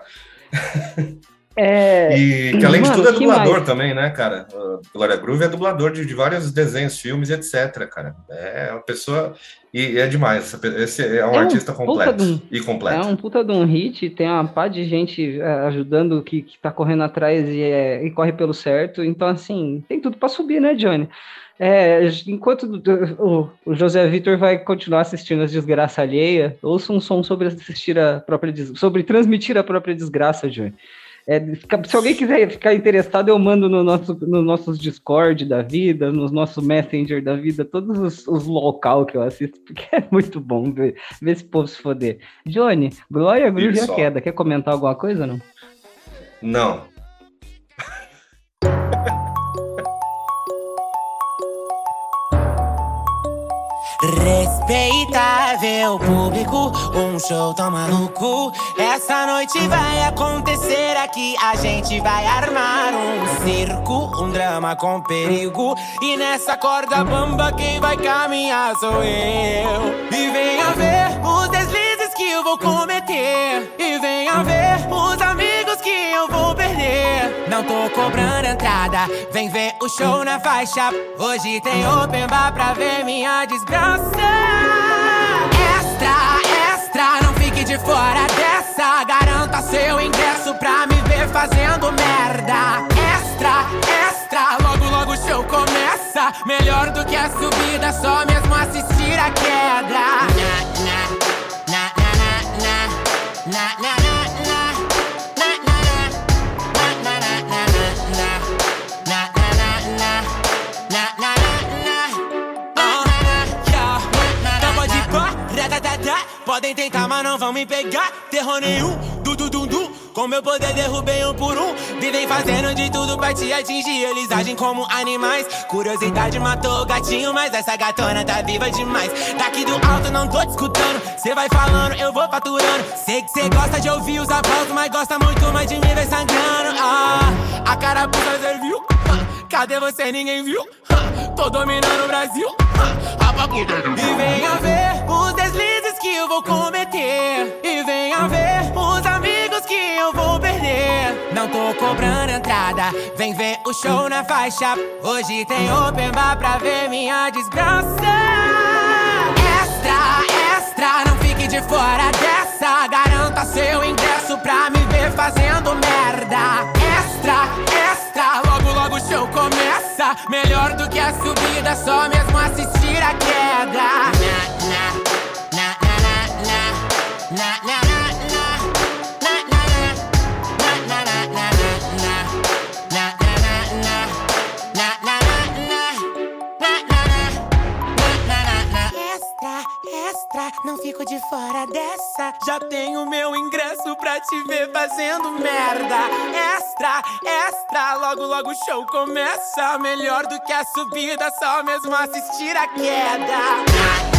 E que além de tudo é dublador também, né, cara? Glória Groove é dublador de vários desenhos, filmes, etc, cara. É uma pessoa... E é demais. Esse é um artista completo e completo. É um puta de um hit, tem uma pá de gente ajudando que tá correndo atrás e corre pelo certo. Então, assim, tem tudo pra subir, né, Johnny? Enquanto o José Vitor vai continuar assistindo as desgraças alheias, ouça um som sobre sobre transmitir a própria desgraça, Johnny. Se alguém quiser ficar interessado, eu mando no nossos Discord da vida, nos nossos Messenger da vida, todos os local que eu assisto, porque é muito bom ver esse povo se foder. Johnny, Glória Groove e a queda. Quer comentar alguma coisa ou não? Não. Respeitável público, um show tão maluco. Essa noite vai acontecer aqui. A gente vai armar um circo, um drama com perigo. E nessa corda bamba quem vai caminhar sou eu. E venha ver os deslizes que eu vou cometer. E venha ver os amigos que eu vou perder. Não tô cobrando entrada, vem ver o show na faixa. Hoje tem open bar pra ver minha desgraça. Extra, não fique de fora dessa. Garanta seu ingresso pra me ver fazendo merda. Extra, logo o show começa. Melhor do que a subida, só mesmo assistir a queda. Podem tentar, mas não vão me pegar. Terror nenhum, du. Com meu poder derrubei um por um. Vivem fazendo de tudo pra te atingir. Eles agem como animais. Curiosidade matou o gatinho, mas essa gatona tá viva demais. Daqui do alto não tô te escutando. Cê vai falando, eu vou faturando. Sei que cê gosta de ouvir os aplausos, mas gosta muito mais de me ver sangrando. A carapuça serviu. Cadê você? Ninguém viu. Tô dominando o Brasil. A E venha ver os deslizes que eu vou cometer. E venha ver os amigos que eu vou perder. Não tô cobrando entrada, vem ver o show na faixa. Hoje tem open bar pra ver minha desgraça. Extra, extra, não fique de fora dessa. Garanta seu ingresso pra me ver fazendo merda. Extra, extra, logo logo o show começa. Melhor do que a subida, só mesmo assistir a queda. Extra, não fico de fora dessa. Já tenho meu ingresso pra te ver fazendo merda. Extra, extra, logo logo o show começa. Melhor do que a subida, só mesmo assistir a queda.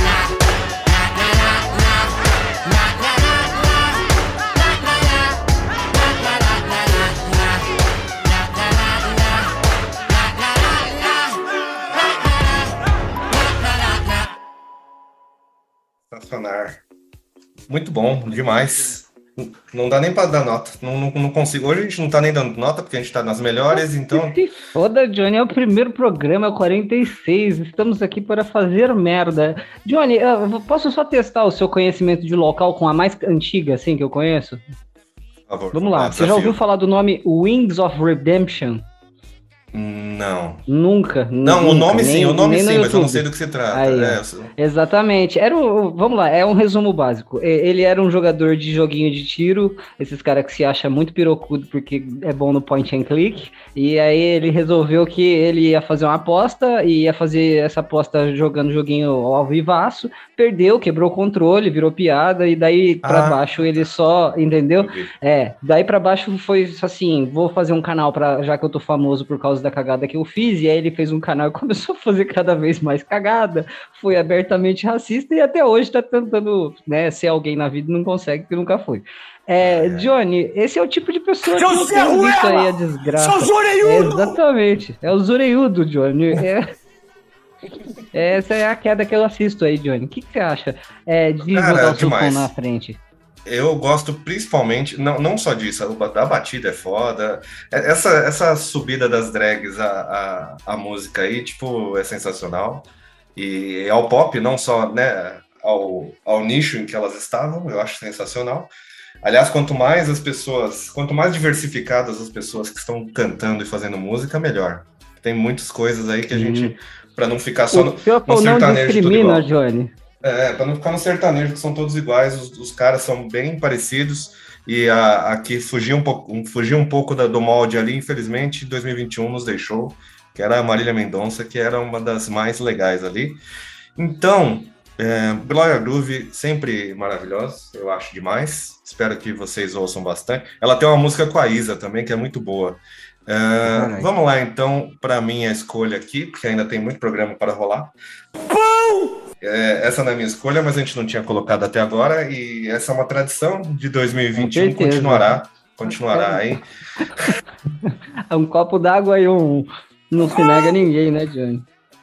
Sensacional. Muito bom, demais. Não dá nem pra dar nota. Não consigo. Hoje a gente não tá nem dando nota, porque a gente tá nas melhores, então... Se foda, Johnny, é o primeiro programa, 46. Estamos aqui para fazer merda. Johnny, eu posso só testar o seu conhecimento de local com a mais antiga, assim, que eu conheço? Por favor. Vamos lá. Você já ouviu falar do nome Wings of Redemption? Não. Nunca. Não, nunca, o nome sim, mas eu não YouTube. sei do que se trata. Aí, exatamente. Vamos lá, é um resumo básico. Ele era um jogador de joguinho de tiro, esses caras que se acham muito pirocudo porque é bom no point and click, e aí ele resolveu que ele ia fazer uma aposta, e ia fazer essa aposta jogando joguinho ao vivaço, perdeu, quebrou o controle, virou piada, e daí pra baixo ele só, entendeu? Daí pra baixo foi assim, vou fazer um canal, já que eu tô famoso por causa da cagada que eu fiz, e aí ele fez um canal e começou a fazer cada vez mais cagada, foi abertamente racista e até hoje tá tentando, né, ser alguém na vida e não consegue, porque nunca foi. Johnny, esse é o tipo de pessoa que não tem visto aí a desgraça. Seu zoreiudo! Exatamente, é o zoreiudo, Johnny. Essa é a queda que eu assisto aí, Johnny. O que você acha de jogar o seu som na frente? Eu gosto principalmente, não só disso, a batida é foda. Essa subida das drags a música aí, tipo, é sensacional. E ao pop, não só, né, ao nicho em que elas estavam, eu acho sensacional. Aliás, quanto mais diversificadas as pessoas que estão cantando e fazendo música, melhor. Tem muitas coisas aí que a gente, para não ficar só no sertanejo de tudo igual. Johnny. Pra não ficar no sertanejo, que são todos iguais, os caras são bem parecidos, e aqui fugia um pouco do molde ali, infelizmente, 2021 nos deixou, que era a Marília Mendonça, que era uma das mais legais ali. Então, Glória Groove, sempre maravilhosa, eu acho demais, espero que vocês ouçam bastante. Ela tem uma música com a Isa também, que é muito boa. Vamos lá, então, para minha escolha aqui, porque ainda tem muito programa para rolar. Essa não é a minha escolha, mas a gente não tinha colocado até agora, e essa é uma tradição de 2021, continuará aí. Um copo d'água e não se nega ninguém, né, Johnny?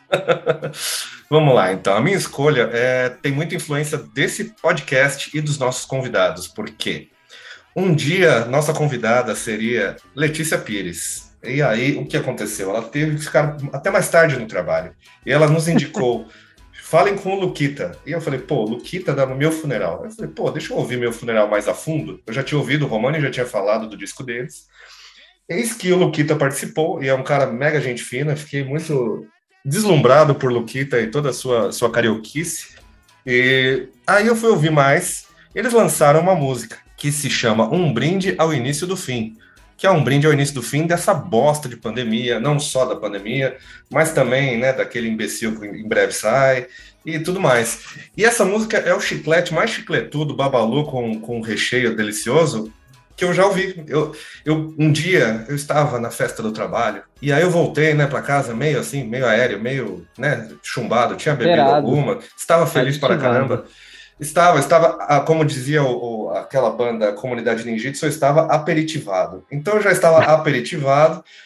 Vamos lá, então. A minha escolha tem muita influência desse podcast e dos nossos convidados, porque um dia nossa convidada seria Letícia Pires. E aí, o que aconteceu? Ela teve que ficar até mais tarde no trabalho, e ela nos indicou... Falem com o Luquita. E eu falei, Luquita dá no meu funeral. Eu falei, deixa eu ouvir meu funeral mais a fundo. Eu já tinha ouvido, o Romani já tinha falado do disco deles. Eis que o Luquita participou, e é um cara mega gente fina. Fiquei muito deslumbrado por Luquita e toda a sua carioquice. E aí eu fui ouvir mais. Eles lançaram uma música que se chama Um Brinde ao Início do Fim, que é um brinde ao início do fim dessa bosta de pandemia, não só da pandemia, mas também, né, daquele imbecil que em breve sai e tudo mais. E essa música é o chiclete mais chicletudo, babalu, com recheio delicioso, que eu já ouvi. Um dia eu estava na festa do trabalho, e aí eu voltei, né, para casa meio assim, meio aéreo, meio, né, chumbado, tinha bebido alguma, estava feliz para caramba. Estava, como dizia aquela banda Comunidade Ninjitsu, eu estava aperitivado. Então eu já estava aperitivado,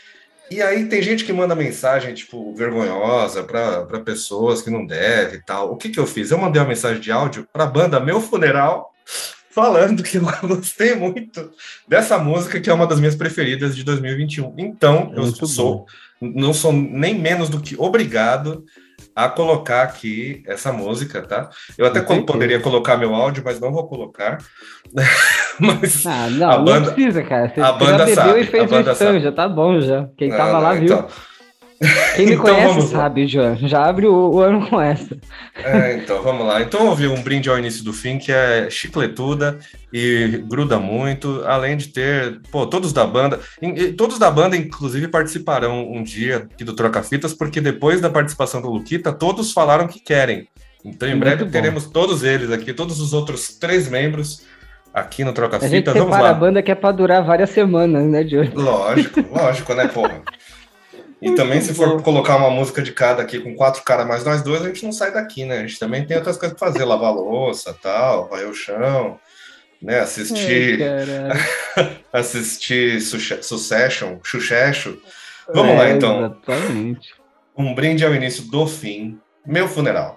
E aí tem gente que manda mensagem, tipo, vergonhosa para pessoas que não deve e tal. O que eu fiz? Eu mandei uma mensagem de áudio para a banda Meu Funeral, falando que eu gostei muito dessa música, que é uma das minhas preferidas de 2021. Então, não sou nem menos do que obrigado a colocar aqui essa música, tá? Eu até poderia colocar meu áudio, mas não vou colocar. Mas não precisa, cara. Você já bebeu e fez o estranho, já tá bom já. Quem tava lá viu. Então... Quem me conhece sabe, João. Já abre o ano com essa. Então, vamos lá. Então, eu ouvi um brinde ao início do fim, que é chicletuda e gruda muito, além de ter, todos da banda, inclusive, participarão um dia aqui do Troca Fitas, porque depois da participação do Luquita, todos falaram que querem. Então, em breve, teremos todos eles aqui, todos os outros 3 membros aqui no Troca Fitas. A gente separa a banda que é pra durar várias semanas, né, Diogo? Lógico, né, porra? E também, se for colocar uma música de cada aqui com 4 caras mais nós 2, a gente não sai daqui, né? A gente também tem outras coisas pra fazer, lavar louça, tal, varrer o chão, né? Assistir Succession, Xuxexo. Vamos lá, então. Exatamente. Um brinde ao início do fim. Meu Funeral.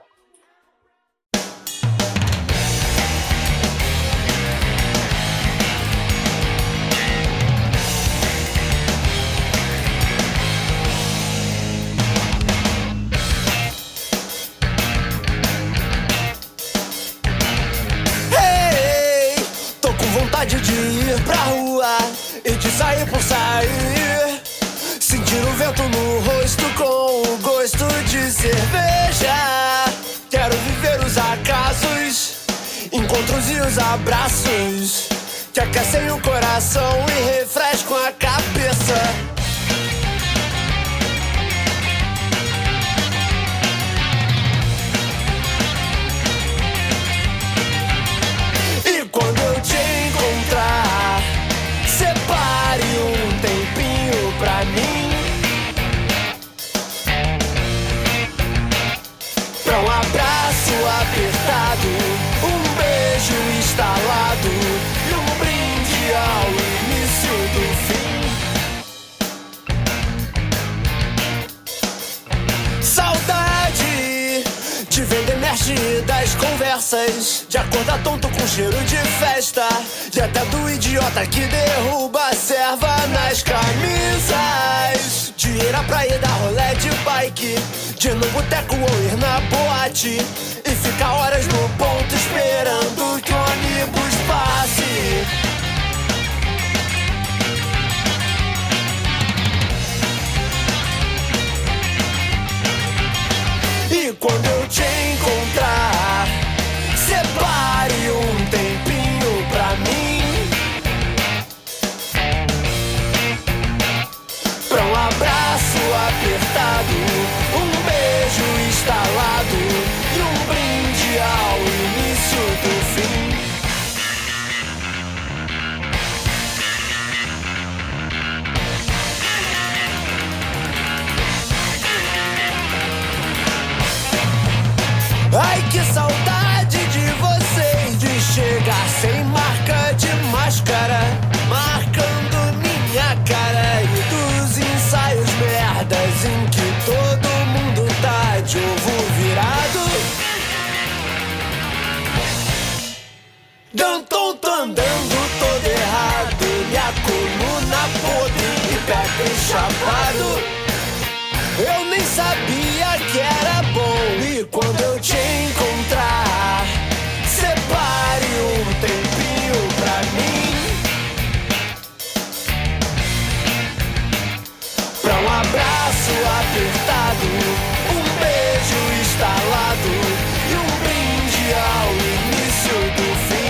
De ir pra rua e de sair por sair, sentir o vento no rosto com o gosto de cerveja. Quero viver os acasos, encontros e os abraços que aquecem o coração e refrescam a cabeça. Quando eu te encontrar, separe um tempinho pra mim, pra um abraço apertado, um beijo instalado e um brinde ao início do fim. Saudade de vender merch das conversas, de acordar tonto com cheiro de festa, e até do idiota que derruba a serva nas camisas, de ir à praia e dar rolé de bike, de ir no boteco ou ir na boate e ficar horas no ponto esperando que o ônibus passe. E quando eu te encontrar, separe um tempinho pra mim, pra um abraço apertado, um beijo instalado e um brinde ao início do fim. Ai, que saudade de vocês, de chegar sem marca de máscara, marcando minha cara, e dos ensaios merdas em que todo mundo tá de ovo virado. Danton tá andando todo errado, minha coluna podre e pé chapado. Eu nem sabia que era bom. E quando eu te encontrar, separe um tempinho pra mim, pra um abraço apertado, um beijo instalado e um brinde ao início do fim.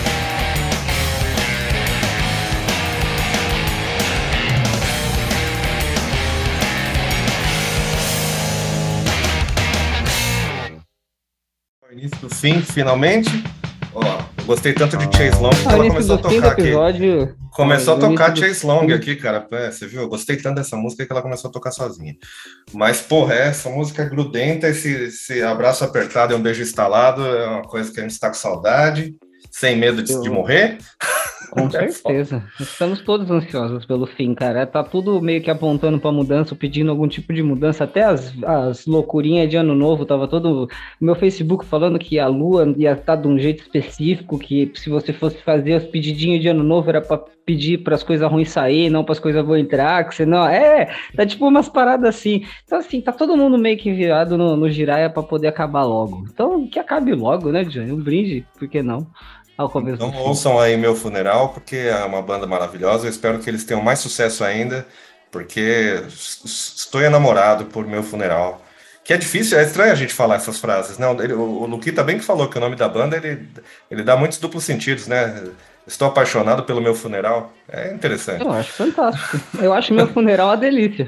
Início do fim, finalmente. Ó, eu gostei tanto de Chase Long que ela começou a tocar aqui. Começou a tocar Chase Long aqui, cara. Você viu? Eu gostei tanto dessa música que ela começou a tocar sozinha. Mas, porra, essa música é grudenta, esse abraço apertado e um beijo instalado é uma coisa que a gente está com saudade, sem medo de morrer. Com certeza. Estamos todos ansiosos pelo fim, cara. Tá tudo meio que apontando pra mudança, pedindo algum tipo de mudança. Até as loucurinhas de ano novo, tava todo o meu Facebook falando que a lua ia estar de um jeito específico, que se você fosse fazer os pedidinhos de ano novo era pra pedir pras coisas ruins sair, não pras coisas boas entrar, que senão... tá tipo umas paradas assim. Então assim, tá todo mundo meio que virado no Jiraya pra poder acabar logo. Então que acabe logo, né, Johnny? Um brinde, por que não? Ao começo do Então fim. ouçam aí Meu Funeral, porque é uma banda maravilhosa. Eu espero que eles tenham mais sucesso ainda, porque estou enamorado por Meu Funeral. Que é difícil, é estranho a gente falar essas frases, né? O Luquita bem que falou que o nome da banda, ele dá muitos duplos sentidos, né? Estou apaixonado pelo Meu Funeral. É interessante. Eu acho fantástico. Eu acho Meu Funeral uma delícia.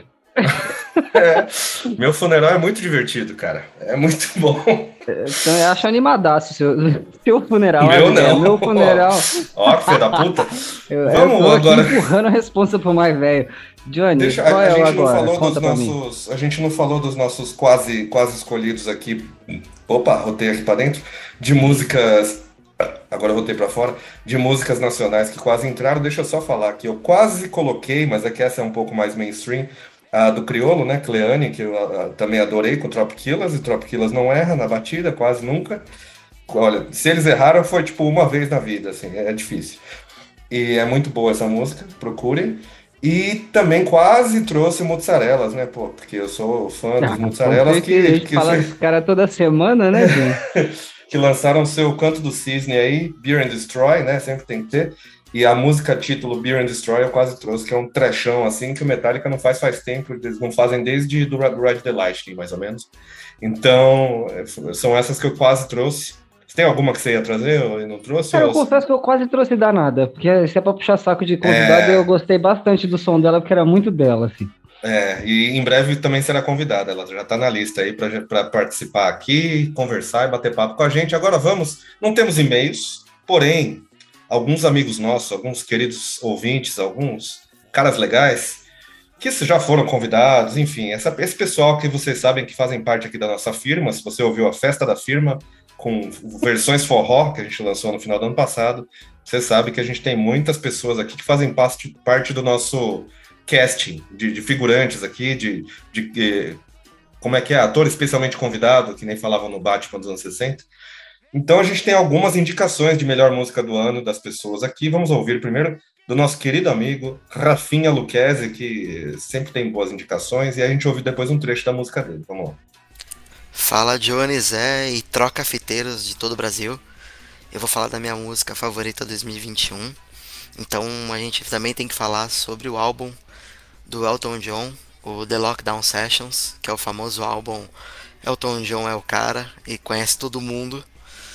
Meu Funeral é muito divertido, cara. É muito bom. Então eu acho animadaço seu funeral. Meu não. Meu funeral. Ó, filho da puta. Eu Vamos tô aqui agora. empurrando a responsa pro mais velho. Johnny, qual A é o gente não agora? falou Conta pra mim. a gente não falou dos nossos quase escolhidos aqui. Opa, rotei aqui pra dentro. De músicas. Agora eu rotei pra fora. De músicas nacionais que quase entraram. Deixa eu só falar que eu quase coloquei, mas é que essa é um pouco mais mainstream. A do Criolo, né? Cleane, que eu também adorei com Tropkillaz, e Tropkillaz não erra na batida, quase nunca. Olha, se eles erraram, foi tipo uma vez na vida, assim, é difícil. E é muito boa essa música, procurem. E também quase trouxe Mozzarelas, né, pô? Porque eu sou fã dos Mozzarelas A gente fala desse cara toda semana, né, Johnny? que lançaram seu Canto do Cisne aí, Beer and Destroy, né? Sempre tem que ter. E a música título Beer and Destroy eu quase trouxe, que é um trechão assim que o Metallica não faz tempo, eles não fazem desde do Ride the Lightning, mais ou menos. Então, são essas que eu quase trouxe. Você tem alguma que você ia trazer ou não trouxe? Cara, eu confesso que eu quase trouxe danada, porque se é pra puxar saco de convidado, eu gostei bastante do som dela, porque era muito dela, assim. E em breve também será convidada, ela já está na lista aí para participar aqui, conversar e bater papo com a gente. Agora não temos e-mails, porém, alguns amigos nossos, alguns queridos ouvintes, alguns caras legais, que já foram convidados, enfim, esse pessoal que vocês sabem que fazem parte aqui da nossa firma, se você ouviu a festa da firma, com versões forró, que a gente lançou no final do ano passado, você sabe que a gente tem muitas pessoas aqui que fazem parte do nosso casting, de figurantes aqui, como é que é, ator especialmente convidado, que nem falavam no Batman dos anos 60. Então a gente tem algumas indicações de melhor música do ano das pessoas aqui. Vamos ouvir primeiro do nosso querido amigo Rafinha Lucchesi, que sempre tem boas indicações, e a gente ouve depois um trecho da música dele. Vamos lá. Fala Johnny, Zé e troca-fiteiros de todo o Brasil. Eu vou falar da minha música favorita 2021. Então a gente também tem que falar sobre o álbum do Elton John, o The Lockdown Sessions, que é o famoso álbum Elton John é o cara e conhece todo mundo.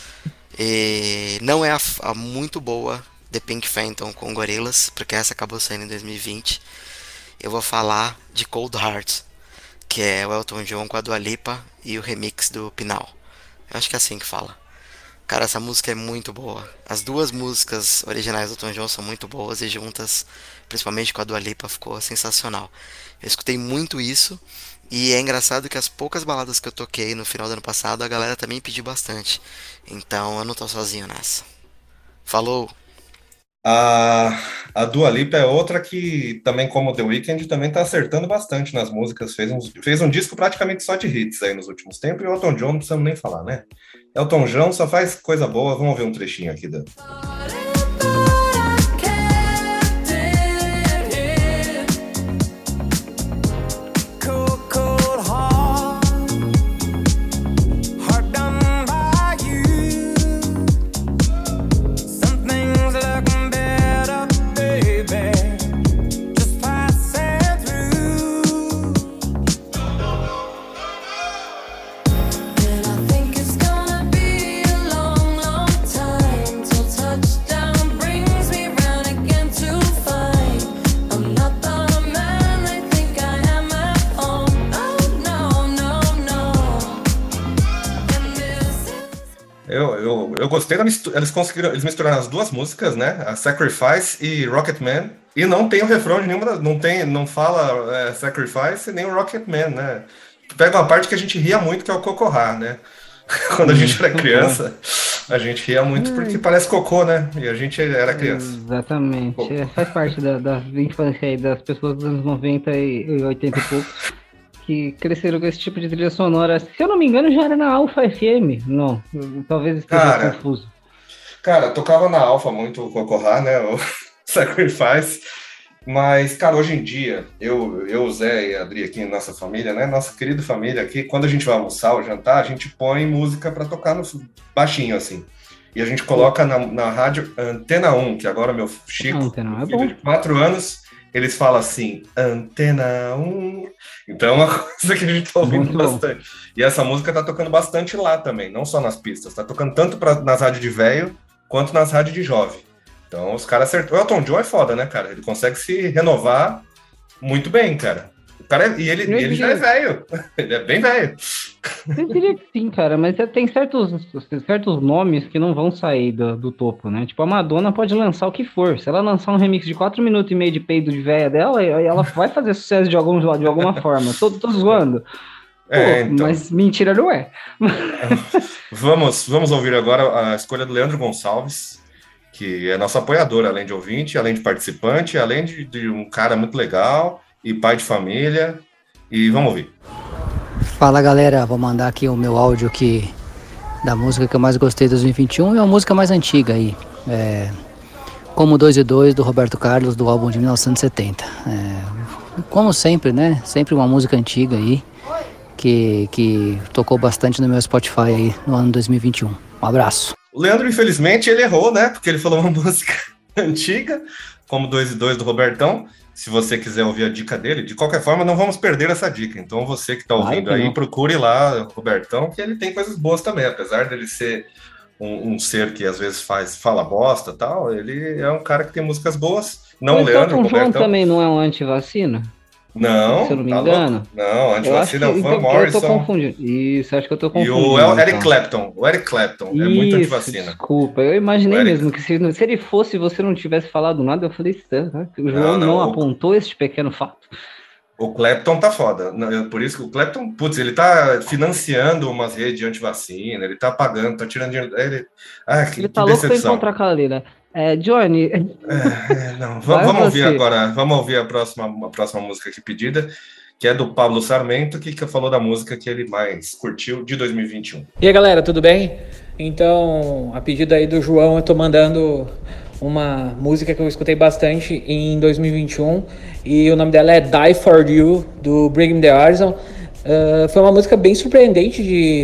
E não é a muito boa The Pink Phantom com Gorillaz, porque essa acabou saindo em 2020. Eu vou falar de Cold Heart, que é o Elton John com a Dua Lipa e o remix do Pinal. Eu acho que é assim que fala. Cara, essa música é muito boa. As duas músicas originais do Elton John são muito boas e juntas, principalmente com a Dua Lipa, ficou sensacional. Eu escutei muito isso. E é engraçado que as poucas baladas que eu toquei no final do ano passado, a galera também pediu bastante. Então eu não tô sozinho nessa. Falou! A Dua Lipa é outra que também, como The Weeknd, também tá acertando bastante nas músicas. Fez um disco praticamente só de hits aí nos últimos tempos. E o Elton John não precisamos nem falar, né? Elton John só faz coisa boa. Vamos ver um trechinho aqui da... Eu gostei da mistura. Eles misturaram as duas músicas, né? A Sacrifice e Rocketman. E não tem o refrão de nenhuma. Não fala Sacrifice nem o Rocketman, né? Pega uma parte que a gente ria muito, que é o Cocorá, né? Quando a gente era criança. A gente ria muito porque parece cocô, né? E a gente era criança. Exatamente. Faz parte da infância aí das pessoas dos anos 90 e 80 e poucos que cresceram com esse tipo de trilha sonora. Se eu não me engano, já era na Alpha FM. Não, talvez esteja confuso. Cara, tocava na Alpha muito o Cocorrá, né? O Sacrifice. Mas, cara, hoje em dia, eu, o Zé e a Adri aqui, nossa família, né? Nossa querida família aqui, quando a gente vai almoçar ou jantar, a gente põe música pra tocar no baixinho, assim. E a gente coloca na rádio Antena 1, que agora meu Chico, filho de 4 anos, eles falam assim, Antena 1. Então é uma coisa que a gente tá ouvindo bastante. E essa música tá tocando bastante lá também, não só nas pistas. Tá tocando tanto nas rádios de velho, quanto nas rádios de jovem. Então os caras acertou. O Elton John é foda, né, cara? Ele consegue se renovar muito bem, cara. O cara ele já é velho. Ele é bem velho. Eu diria que sim, cara, mas tem certos nomes que não vão sair do topo, né? Tipo, a Madonna pode lançar o que for. Se ela lançar um remix de 4 minutos e meio de peido de véia dela, ela vai fazer sucesso de alguma forma. Tô zoando. Então. Mas mentira não é. Vamos ouvir agora a escolha do Leandro Gonçalves, que é nosso apoiador, além de ouvinte, além de participante, além de um cara muito legal e pai de família. E vamos ouvir. Fala galera, vou mandar aqui o meu áudio aqui da música que eu mais gostei de 2021 e uma música mais antiga aí. Como 2 e 2 do Roberto Carlos, do álbum de 1970. Como sempre, né? Sempre uma música antiga aí que tocou bastante no meu Spotify aí no ano 2021. Um abraço. O Leandro, infelizmente, ele errou, né? Porque ele falou uma música antiga, como 2 e 2 do Robertão. Se você quiser ouvir a dica dele, de qualquer forma, não vamos perder essa dica. Então, você que está ouvindo aí, procure lá o Robertão, que ele tem coisas boas também. Apesar dele ser um ser que às vezes fala bosta e tal, ele é um cara que tem músicas boas. Não, Leandro, o Robertão também não é um antivacina? Não, se eu não me engano. Não, antivacina é o Van Morrison. Eu tô confundindo. Isso, acho que eu tô confundindo. E o Eric Clapton. O Eric Clapton é muito antivacina. Desculpa, eu imaginei mesmo que se ele fosse e você não tivesse falado nada, eu falei, o João não apontou este pequeno fato. O Clapton tá foda. Por isso que o Clapton, ele tá financiando umas redes de antivacina, ele tá pagando, tá tirando dinheiro. Ele tá louco pra encontrar aquela ali, né? Johnny. Não, vamos ouvir agora. Vamos ouvir a próxima música aqui pedida, que é do Pablo Sarmento, que falou da música que ele mais curtiu de 2021. E aí, galera, tudo bem? Então, a pedido aí do João, eu tô mandando uma música que eu escutei bastante em 2021 e o nome dela é Die For You, do Bring Me The Horizon. Foi uma música bem surpreendente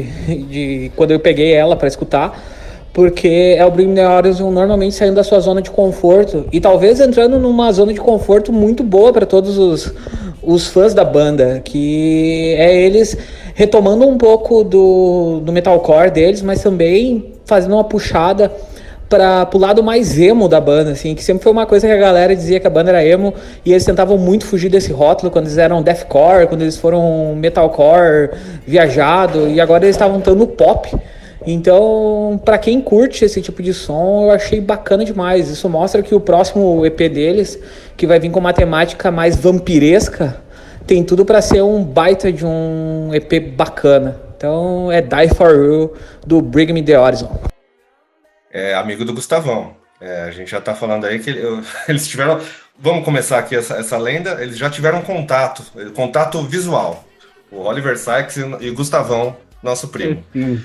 de quando eu peguei ela para escutar, porque é o Bring Me The Horizon normalmente saindo da sua zona de conforto e talvez entrando numa zona de conforto muito boa para todos os fãs da banda, que é eles retomando um pouco do metalcore deles, mas também fazendo uma puxada pro lado mais emo da banda, assim, que sempre foi uma coisa que a galera dizia que a banda era emo, e eles tentavam muito fugir desse rótulo quando eles eram deathcore, quando eles foram metalcore viajado, e agora eles estavam no pop. Então, pra quem curte esse tipo de som, eu achei bacana demais. Isso mostra que o próximo EP deles, que vai vir com uma temática mais vampiresca, tem tudo pra ser um baita de um EP bacana. Então é Die For You, do Bring Me The Horizon. É amigo do Gustavão. A gente já tá falando aí que eles tiveram... Vamos começar aqui essa lenda. Eles já tiveram contato visual. O Oliver Sykes e o Gustavão, nosso primo.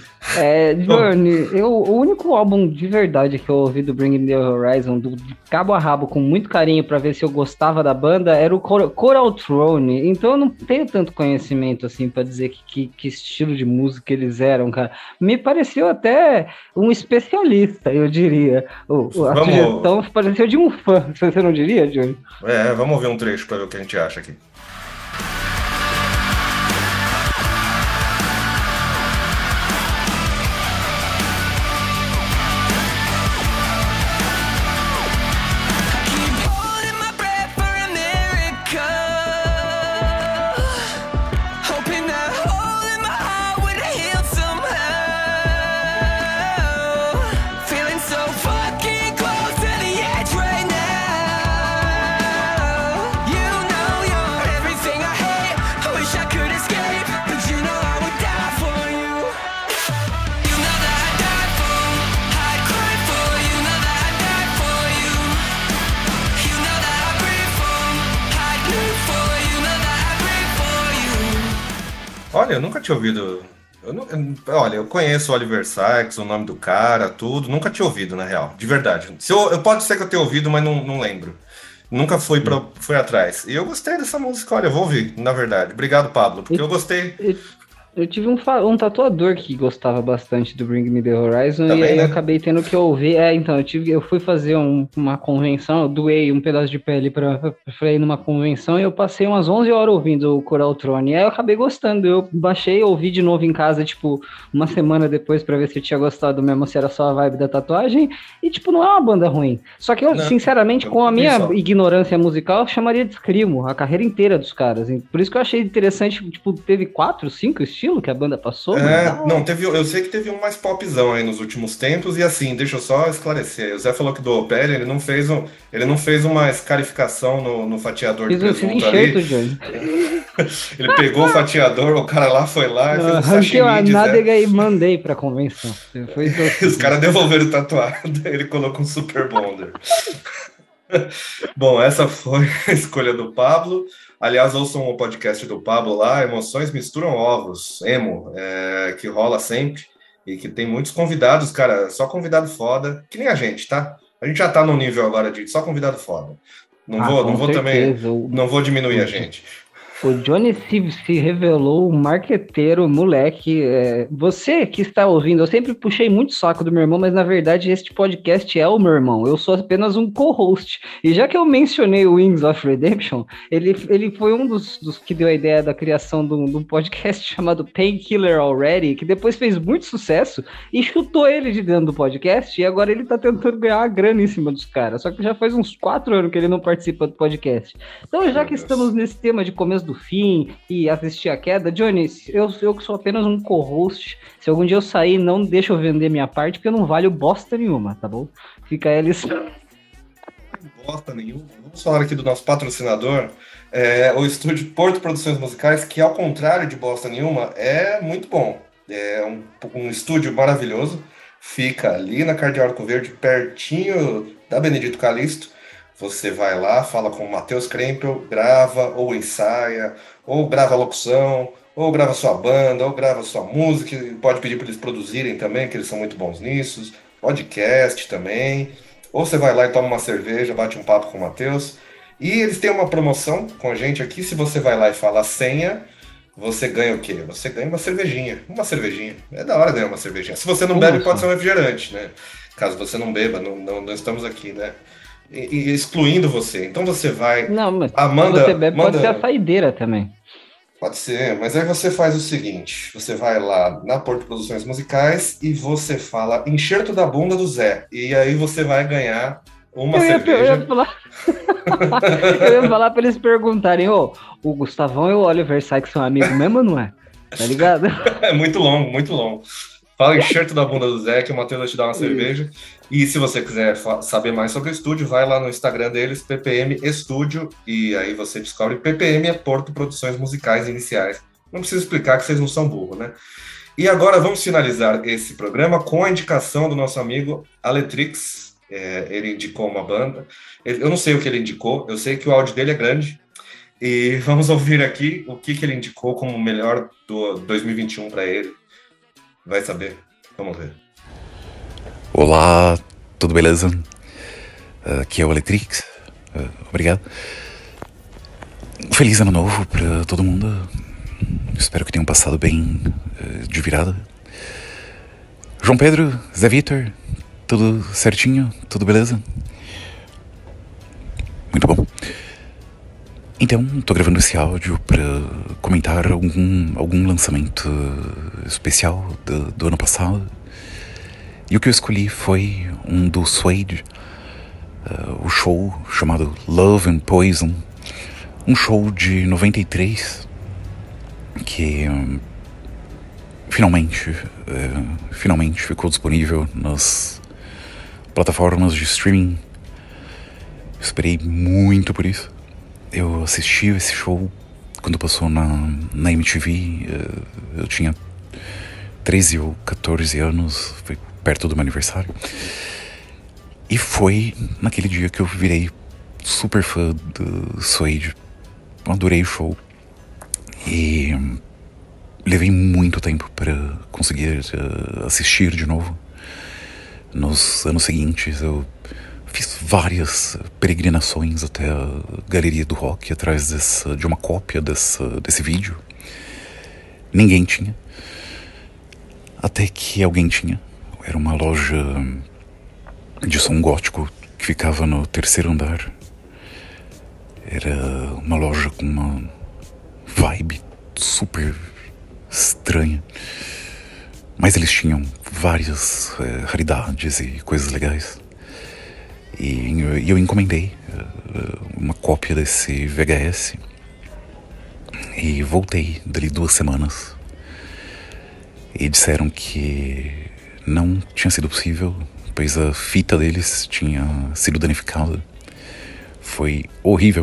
Johnny, o único álbum de verdade que eu ouvi do Bring Me The Horizon, de cabo a rabo, com muito carinho pra ver se eu gostava da banda, era o Coral Throne. Então eu não tenho tanto conhecimento assim pra dizer que estilo de música eles eram, cara. Me pareceu até um especialista, eu diria. A sugestão pareceu de um fã, você não diria, Johnny? Vamos ouvir um trecho pra ver o que a gente acha aqui. Close to the edge right now. You know you're Olha, eu nunca tinha ouvido. Olha, eu conheço o Oliver Sykes, o nome do cara, tudo. Nunca tinha ouvido, na real, de verdade. Pode ser que eu tenha ouvido, mas não lembro. Nunca fui atrás. E eu gostei dessa música, olha, eu vou ouvir, na verdade. Obrigado, Pablo, porque eu gostei. Eu tive um tatuador que gostava bastante do Bring Me The Horizon. Também, e aí né? eu acabei tendo que ouvir. Então, eu fui fazer uma convenção, eu doei um pedaço de pele pra ir numa convenção e eu passei umas 11 horas ouvindo o Coral Throne. E aí eu acabei gostando. Eu baixei, ouvi de novo em casa, tipo, uma semana depois pra ver se eu tinha gostado mesmo, se era só a vibe da tatuagem. E, tipo, não é uma banda ruim. Só que eu, sinceramente, com a minha ignorância musical, eu chamaria de escrimo a carreira inteira dos caras. E por isso que eu achei interessante, tipo, teve 4, 5 estilos que a banda passou. Eu sei que teve um mais popzão aí nos últimos tempos, e assim, deixa eu só esclarecer. O Zé falou que do Opel, ele não fez uma escarificação no fatiador de presunto ali. Ele pegou o fatiador, o cara lá foi lá e fez um sashimi a de nádega e mandei pra convenção. Os caras devolveram o tatuado, ele colocou um Super Bonder. Bom, essa foi a escolha do Pablo. Aliás, ouçam o podcast do Pablo lá, Emoções Misturam Ovos, emo, que rola sempre e que tem muitos convidados, cara, só convidado foda, que nem a gente, tá? A gente já tá no nível agora de só convidado foda. Não vou diminuir a gente. O Johnny se revelou um marqueteiro, moleque. Você que está ouvindo, eu sempre puxei muito o saco do meu irmão, mas na verdade este podcast é o meu irmão. Eu sou apenas um co-host. E já que eu mencionei o Wings of Redemption, ele foi um dos que deu a ideia da criação de um podcast chamado Painkiller Already, que depois fez muito sucesso e chutou ele de dentro do podcast. E agora ele tá tentando ganhar uma grana em cima dos caras. Só que já faz uns 4 anos que ele não participa do podcast. Então, já que estamos nesse tema de começo do fim e assistir a queda, Johnny, eu que sou apenas um co-host, se algum dia eu sair, não deixa eu vender minha parte, porque eu não valho bosta nenhuma, tá bom? Fica aí a lição. Bosta nenhuma. Vamos falar aqui do nosso patrocinador, o estúdio Porto Produções Musicais, que ao contrário de bosta nenhuma, é muito bom. É um estúdio maravilhoso, fica ali na Cardeal Arco Verde, pertinho da Benedito Calixto. Você vai lá, fala com o Matheus Krempel, grava, ou ensaia, ou grava a locução, ou grava sua banda, ou grava sua música, pode pedir para eles produzirem também, que eles são muito bons nisso, podcast também, ou você vai lá e toma uma cerveja, bate um papo com o Matheus, e eles têm uma promoção com a gente aqui, se você vai lá e fala a senha, você ganha o quê? Você ganha uma cervejinha, é da hora ganhar uma cervejinha, se você não bebe pode ser um refrigerante, né, caso você não beba, não estamos aqui, né, e excluindo você. Então você vai... Não, mas se você bebe, pode ser a saideira também. Pode ser, mas aí você faz o seguinte, você vai lá na Porto Produções Musicais e você fala enxerto da bunda do Zé, e aí você vai ganhar uma cerveja. Eu ia falar pra eles perguntarem, o Gustavão e o Oliver Sykes são amigos mesmo ou não é? Tá ligado? É muito longo, muito longo. Fala enxerto da bunda do Zé, que o Matheus vai te dar uma cerveja. E se você quiser saber mais sobre o estúdio, vai lá no Instagram deles, PPM Estúdio, e aí você descobre PPM é Porto Produções Musicais Iniciais. Não preciso explicar que vocês não são burros, né? E agora vamos finalizar esse programa com a indicação do nosso amigo Aletrix. Ele indicou uma banda. Eu não sei o que ele indicou, eu sei que o áudio dele é grande. E vamos ouvir aqui o que ele indicou como o melhor do 2021 para ele. Vai saber. Vamos ver. Olá, tudo beleza? Aqui é o Aletrix. Obrigado. Feliz ano novo pra todo mundo. Espero que tenham passado bem de virada. João Pedro, Zé Vitor, tudo certinho? Tudo beleza? Muito bom. Então, tô gravando esse áudio pra comentar algum lançamento especial do ano passado. E o que eu escolhi foi um do Suede, o show chamado Love and Poison, um show de 93, que finalmente ficou disponível nas plataformas de streaming. Eu esperei muito por isso. Eu assisti esse show quando passou na MTV, eu tinha 13 ou 14 anos, foi perto do meu aniversário. E foi naquele dia que eu virei super fã do Suede. Eu adorei o show. E levei muito tempo para conseguir assistir de novo. Nos anos seguintes eu fiz várias peregrinações até a Galeria do Rock atrás de uma cópia desse vídeo. Ninguém tinha. Até que alguém tinha. Era uma loja de som gótico que ficava no 3º andar. Era uma loja com uma vibe super estranha. Mas eles tinham várias raridades e coisas legais. E eu encomendei uma cópia desse VHS. E voltei dali 2 semanas. E disseram que não tinha sido possível, pois a fita deles tinha sido danificada. Foi horrível.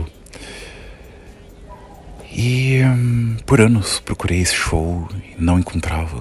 E por anos procurei esse show e não encontrava.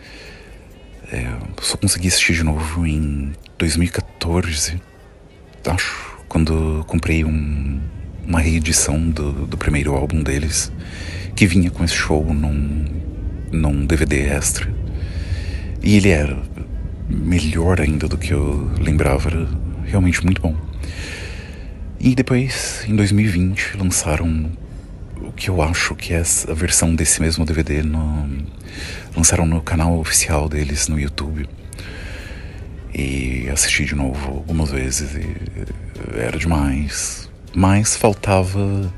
Só consegui assistir de novo em 2014, acho, quando comprei uma reedição do primeiro álbum deles, que vinha com esse show num DVD extra. E ele era melhor ainda do que eu lembrava, era realmente muito bom. E depois, em 2020, lançaram o que eu acho que é a versão desse mesmo DVD, lançaram no canal oficial deles no YouTube. E assisti de novo algumas vezes e era demais. Mas faltava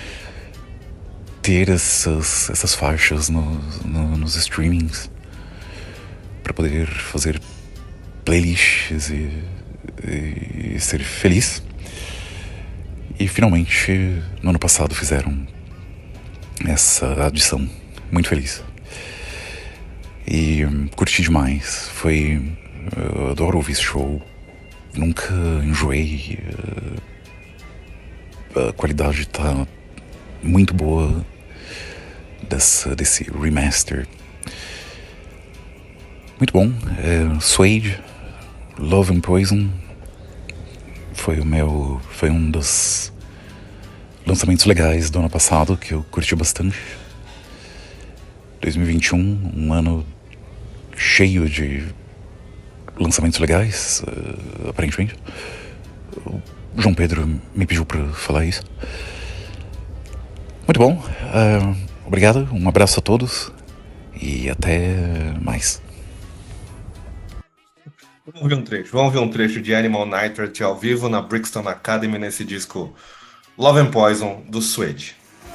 ter essas faixas nos streamings para poder fazer playlists e ser feliz. E finalmente, no ano passado, fizeram essa adição. Muito feliz. E curti demais. Eu adoro ouvir esse show. Nunca enjoei. A qualidade tá muito boa desse remaster. Muito bom. Suede, Love and Poison foi um dos lançamentos legais do ano passado que eu curti bastante. 2021, um ano cheio de lançamentos legais, aparentemente. O João Pedro me pediu para falar isso. Muito bom. Obrigado, um abraço a todos e até mais. Vamos ver um trecho de Animal Nitrate ao vivo na Brixton Academy nesse disco Love and Poison do Suede.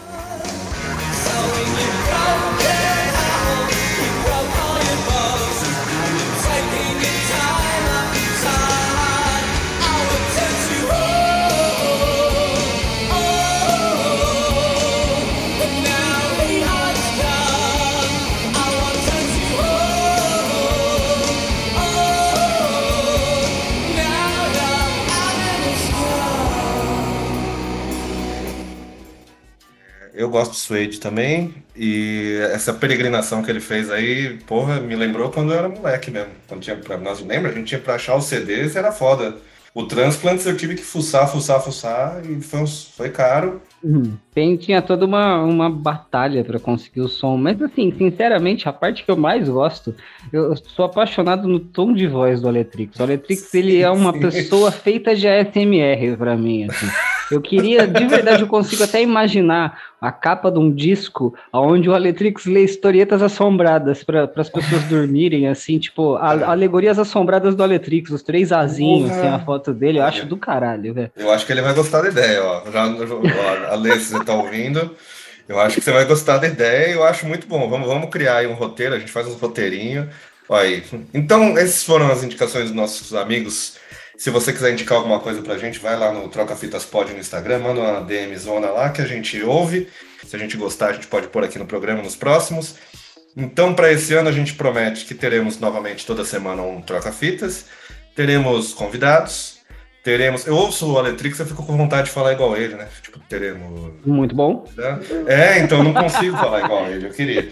Eu gosto do Suede também, e essa peregrinação que ele fez aí, porra, me lembrou quando eu era moleque mesmo. Quando tinha nós lembra? A gente tinha pra achar os CDs, era foda. O Transplants eu tive que fuçar, e foi caro. Tinha toda uma batalha pra conseguir o som, mas assim, sinceramente, a parte que eu mais gosto, eu sou apaixonado no tom de voz do Aletrix. O Aletrix, ele é uma pessoa feita de ASMR pra mim, assim. Eu queria, de verdade, eu consigo até imaginar a capa de um disco onde o Aletrix lê historietas assombradas para as pessoas dormirem, assim, tipo, alegorias assombradas do Aletrix, os 3 azinhos, assim, a foto dele, eu acho do caralho, velho. Eu acho que ele vai gostar da ideia, ó. Ale, se você tá ouvindo, eu acho que você vai gostar da ideia, eu acho muito bom. Vamos criar aí um roteiro, a gente faz um roteirinho. Aí. Então, essas foram as indicações dos nossos amigos. Se você quiser indicar alguma coisa pra gente, vai lá no Troca Fitas Pod no Instagram, manda uma DM zona lá que a gente ouve. Se a gente gostar, a gente pode pôr aqui no programa nos próximos. Então, para esse ano, a gente promete que teremos novamente toda semana um Troca Fitas. Teremos convidados. Eu ouço o Aletrix, eu fico com vontade de falar igual ele, né? Tipo, teremos... Muito bom. Então eu não consigo falar igual ele, eu queria.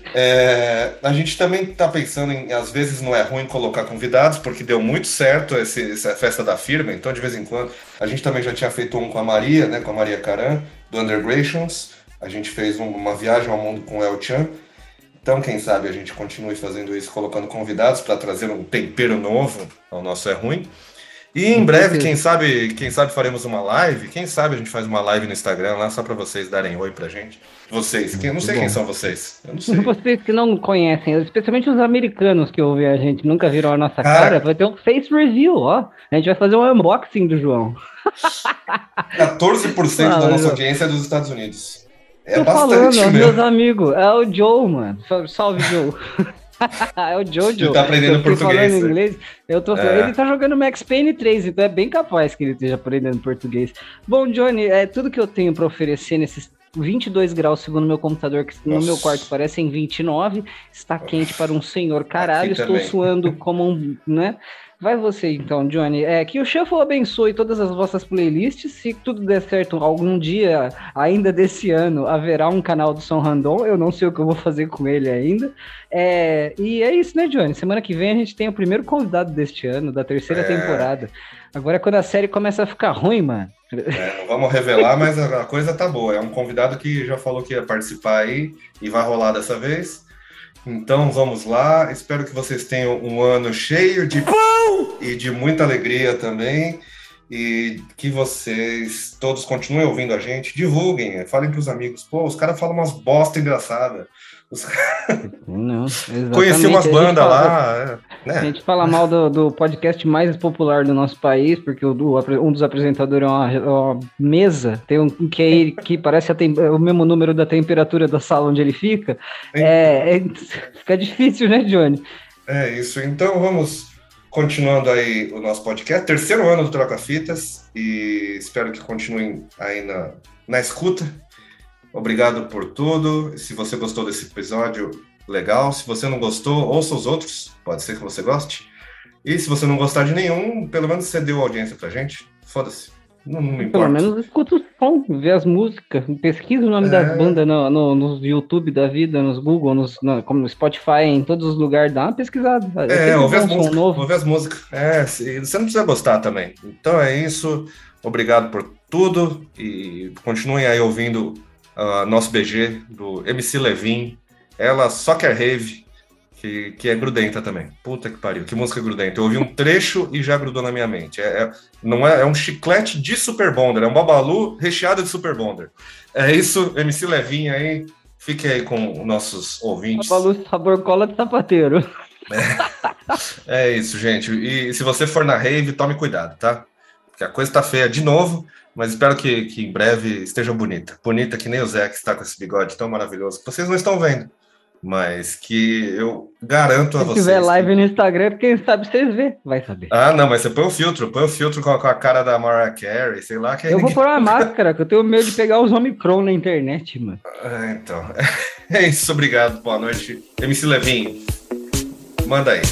A gente também tá pensando em, às vezes não é ruim colocar convidados, porque deu muito certo essa festa da firma, então de vez em quando. A gente também já tinha feito um com a Maria, né? Com a Maria Caran, do Undergrations. A gente fez uma viagem ao mundo com o El Chan. Então, quem sabe a gente continue fazendo isso, colocando convidados para trazer um tempero novo ao nosso É Ruim. E em breve, quem sabe faremos uma live. Quem sabe a gente faz uma live no Instagram lá só para vocês darem oi pra gente. Vocês, eu não sei quem são vocês. Eu não sei. Vocês que não conhecem, especialmente os americanos que ouvem a gente, nunca viram a nossa cara, vai ter um face review, ó. A gente vai fazer um unboxing do João. 14% da nossa audiência é dos Estados Unidos. É bastante, falando, meus amigos. É o Joe, mano. Salve, Joe. É o Jojo. Ele tá aprendendo português. Falando inglês. Ele tá jogando Max Payne 3, então é bem capaz que ele esteja aprendendo português. Bom, Johnny, tudo que eu tenho pra oferecer nesses 22 graus, segundo meu computador, que no meu quarto parece em 29, está quente para um senhor caralho. Estou suando como um, né? Vai você então, Johnny. Que o Shuffle abençoe todas as vossas playlists. Se tudo der certo, algum dia, ainda desse ano, haverá um canal do Som Random. Eu não sei o que eu vou fazer com ele ainda. E é isso, né, Johnny? Semana que vem a gente tem o primeiro convidado deste ano, da terceira temporada. Agora, quando a série começa a ficar ruim, mano. Não vamos revelar, mas a coisa tá boa. É um convidado que já falou que ia participar aí e vai rolar dessa vez. Então vamos lá, espero que vocês tenham um ano cheio de e de muita alegria também, e que vocês todos continuem ouvindo a gente, divulguem, falem pros amigos, os caras falam umas bosta engraçada. Não, conheci umas bandas lá. A gente fala mal do podcast mais popular do nosso país, porque um dos apresentadores é uma mesa, tem um que parece o mesmo número da temperatura da sala onde ele fica. Fica difícil, né, Johnny? É isso, então vamos continuando aí o nosso podcast, terceiro ano do Troca Fitas, e espero que continuem aí na escuta. Obrigado por tudo. Se você gostou desse episódio, legal. Se você não gostou, ouça os outros. Pode ser que você goste. E se você não gostar de nenhum, pelo menos você deu audiência pra gente. Foda-se. Não me importa. Pelo menos escuta o som, vê as músicas. Pesquisa o nome das bandas no YouTube da vida, nos Google, como no Spotify, em todos os lugares. Dá uma pesquisada. Ouve as músicas. Você não precisa gostar também. Então é isso. Obrigado por tudo. E continuem aí ouvindo nosso BG do MC Levin, ela só quer rave, que é grudenta também. Puta que pariu, que música grudenta. Eu ouvi um trecho e já grudou na minha mente. É um chiclete de Super Bonder, é um babalu recheado de Super Bonder. É isso, MC Levin aí, fique aí com nossos ouvintes. Babalu sabor cola de sapateiro. É isso, gente. E se você for na rave, tome cuidado, tá? Porque a coisa tá feia de novo. Mas espero que em breve esteja bonita. Bonita que nem o Zé, que está com esse bigode tão maravilhoso, que vocês não estão vendo. Mas que eu garanto a vocês. Se tiver live no Instagram, quem sabe vocês vê, vai saber. Não, mas você põe o filtro com a cara da Mariah Carey, sei lá. Eu vou pôr uma máscara, que eu tenho medo de pegar os Omicron na internet, mano. Então, é isso, obrigado, boa noite. MC Levin, manda aí.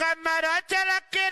camarote ela queria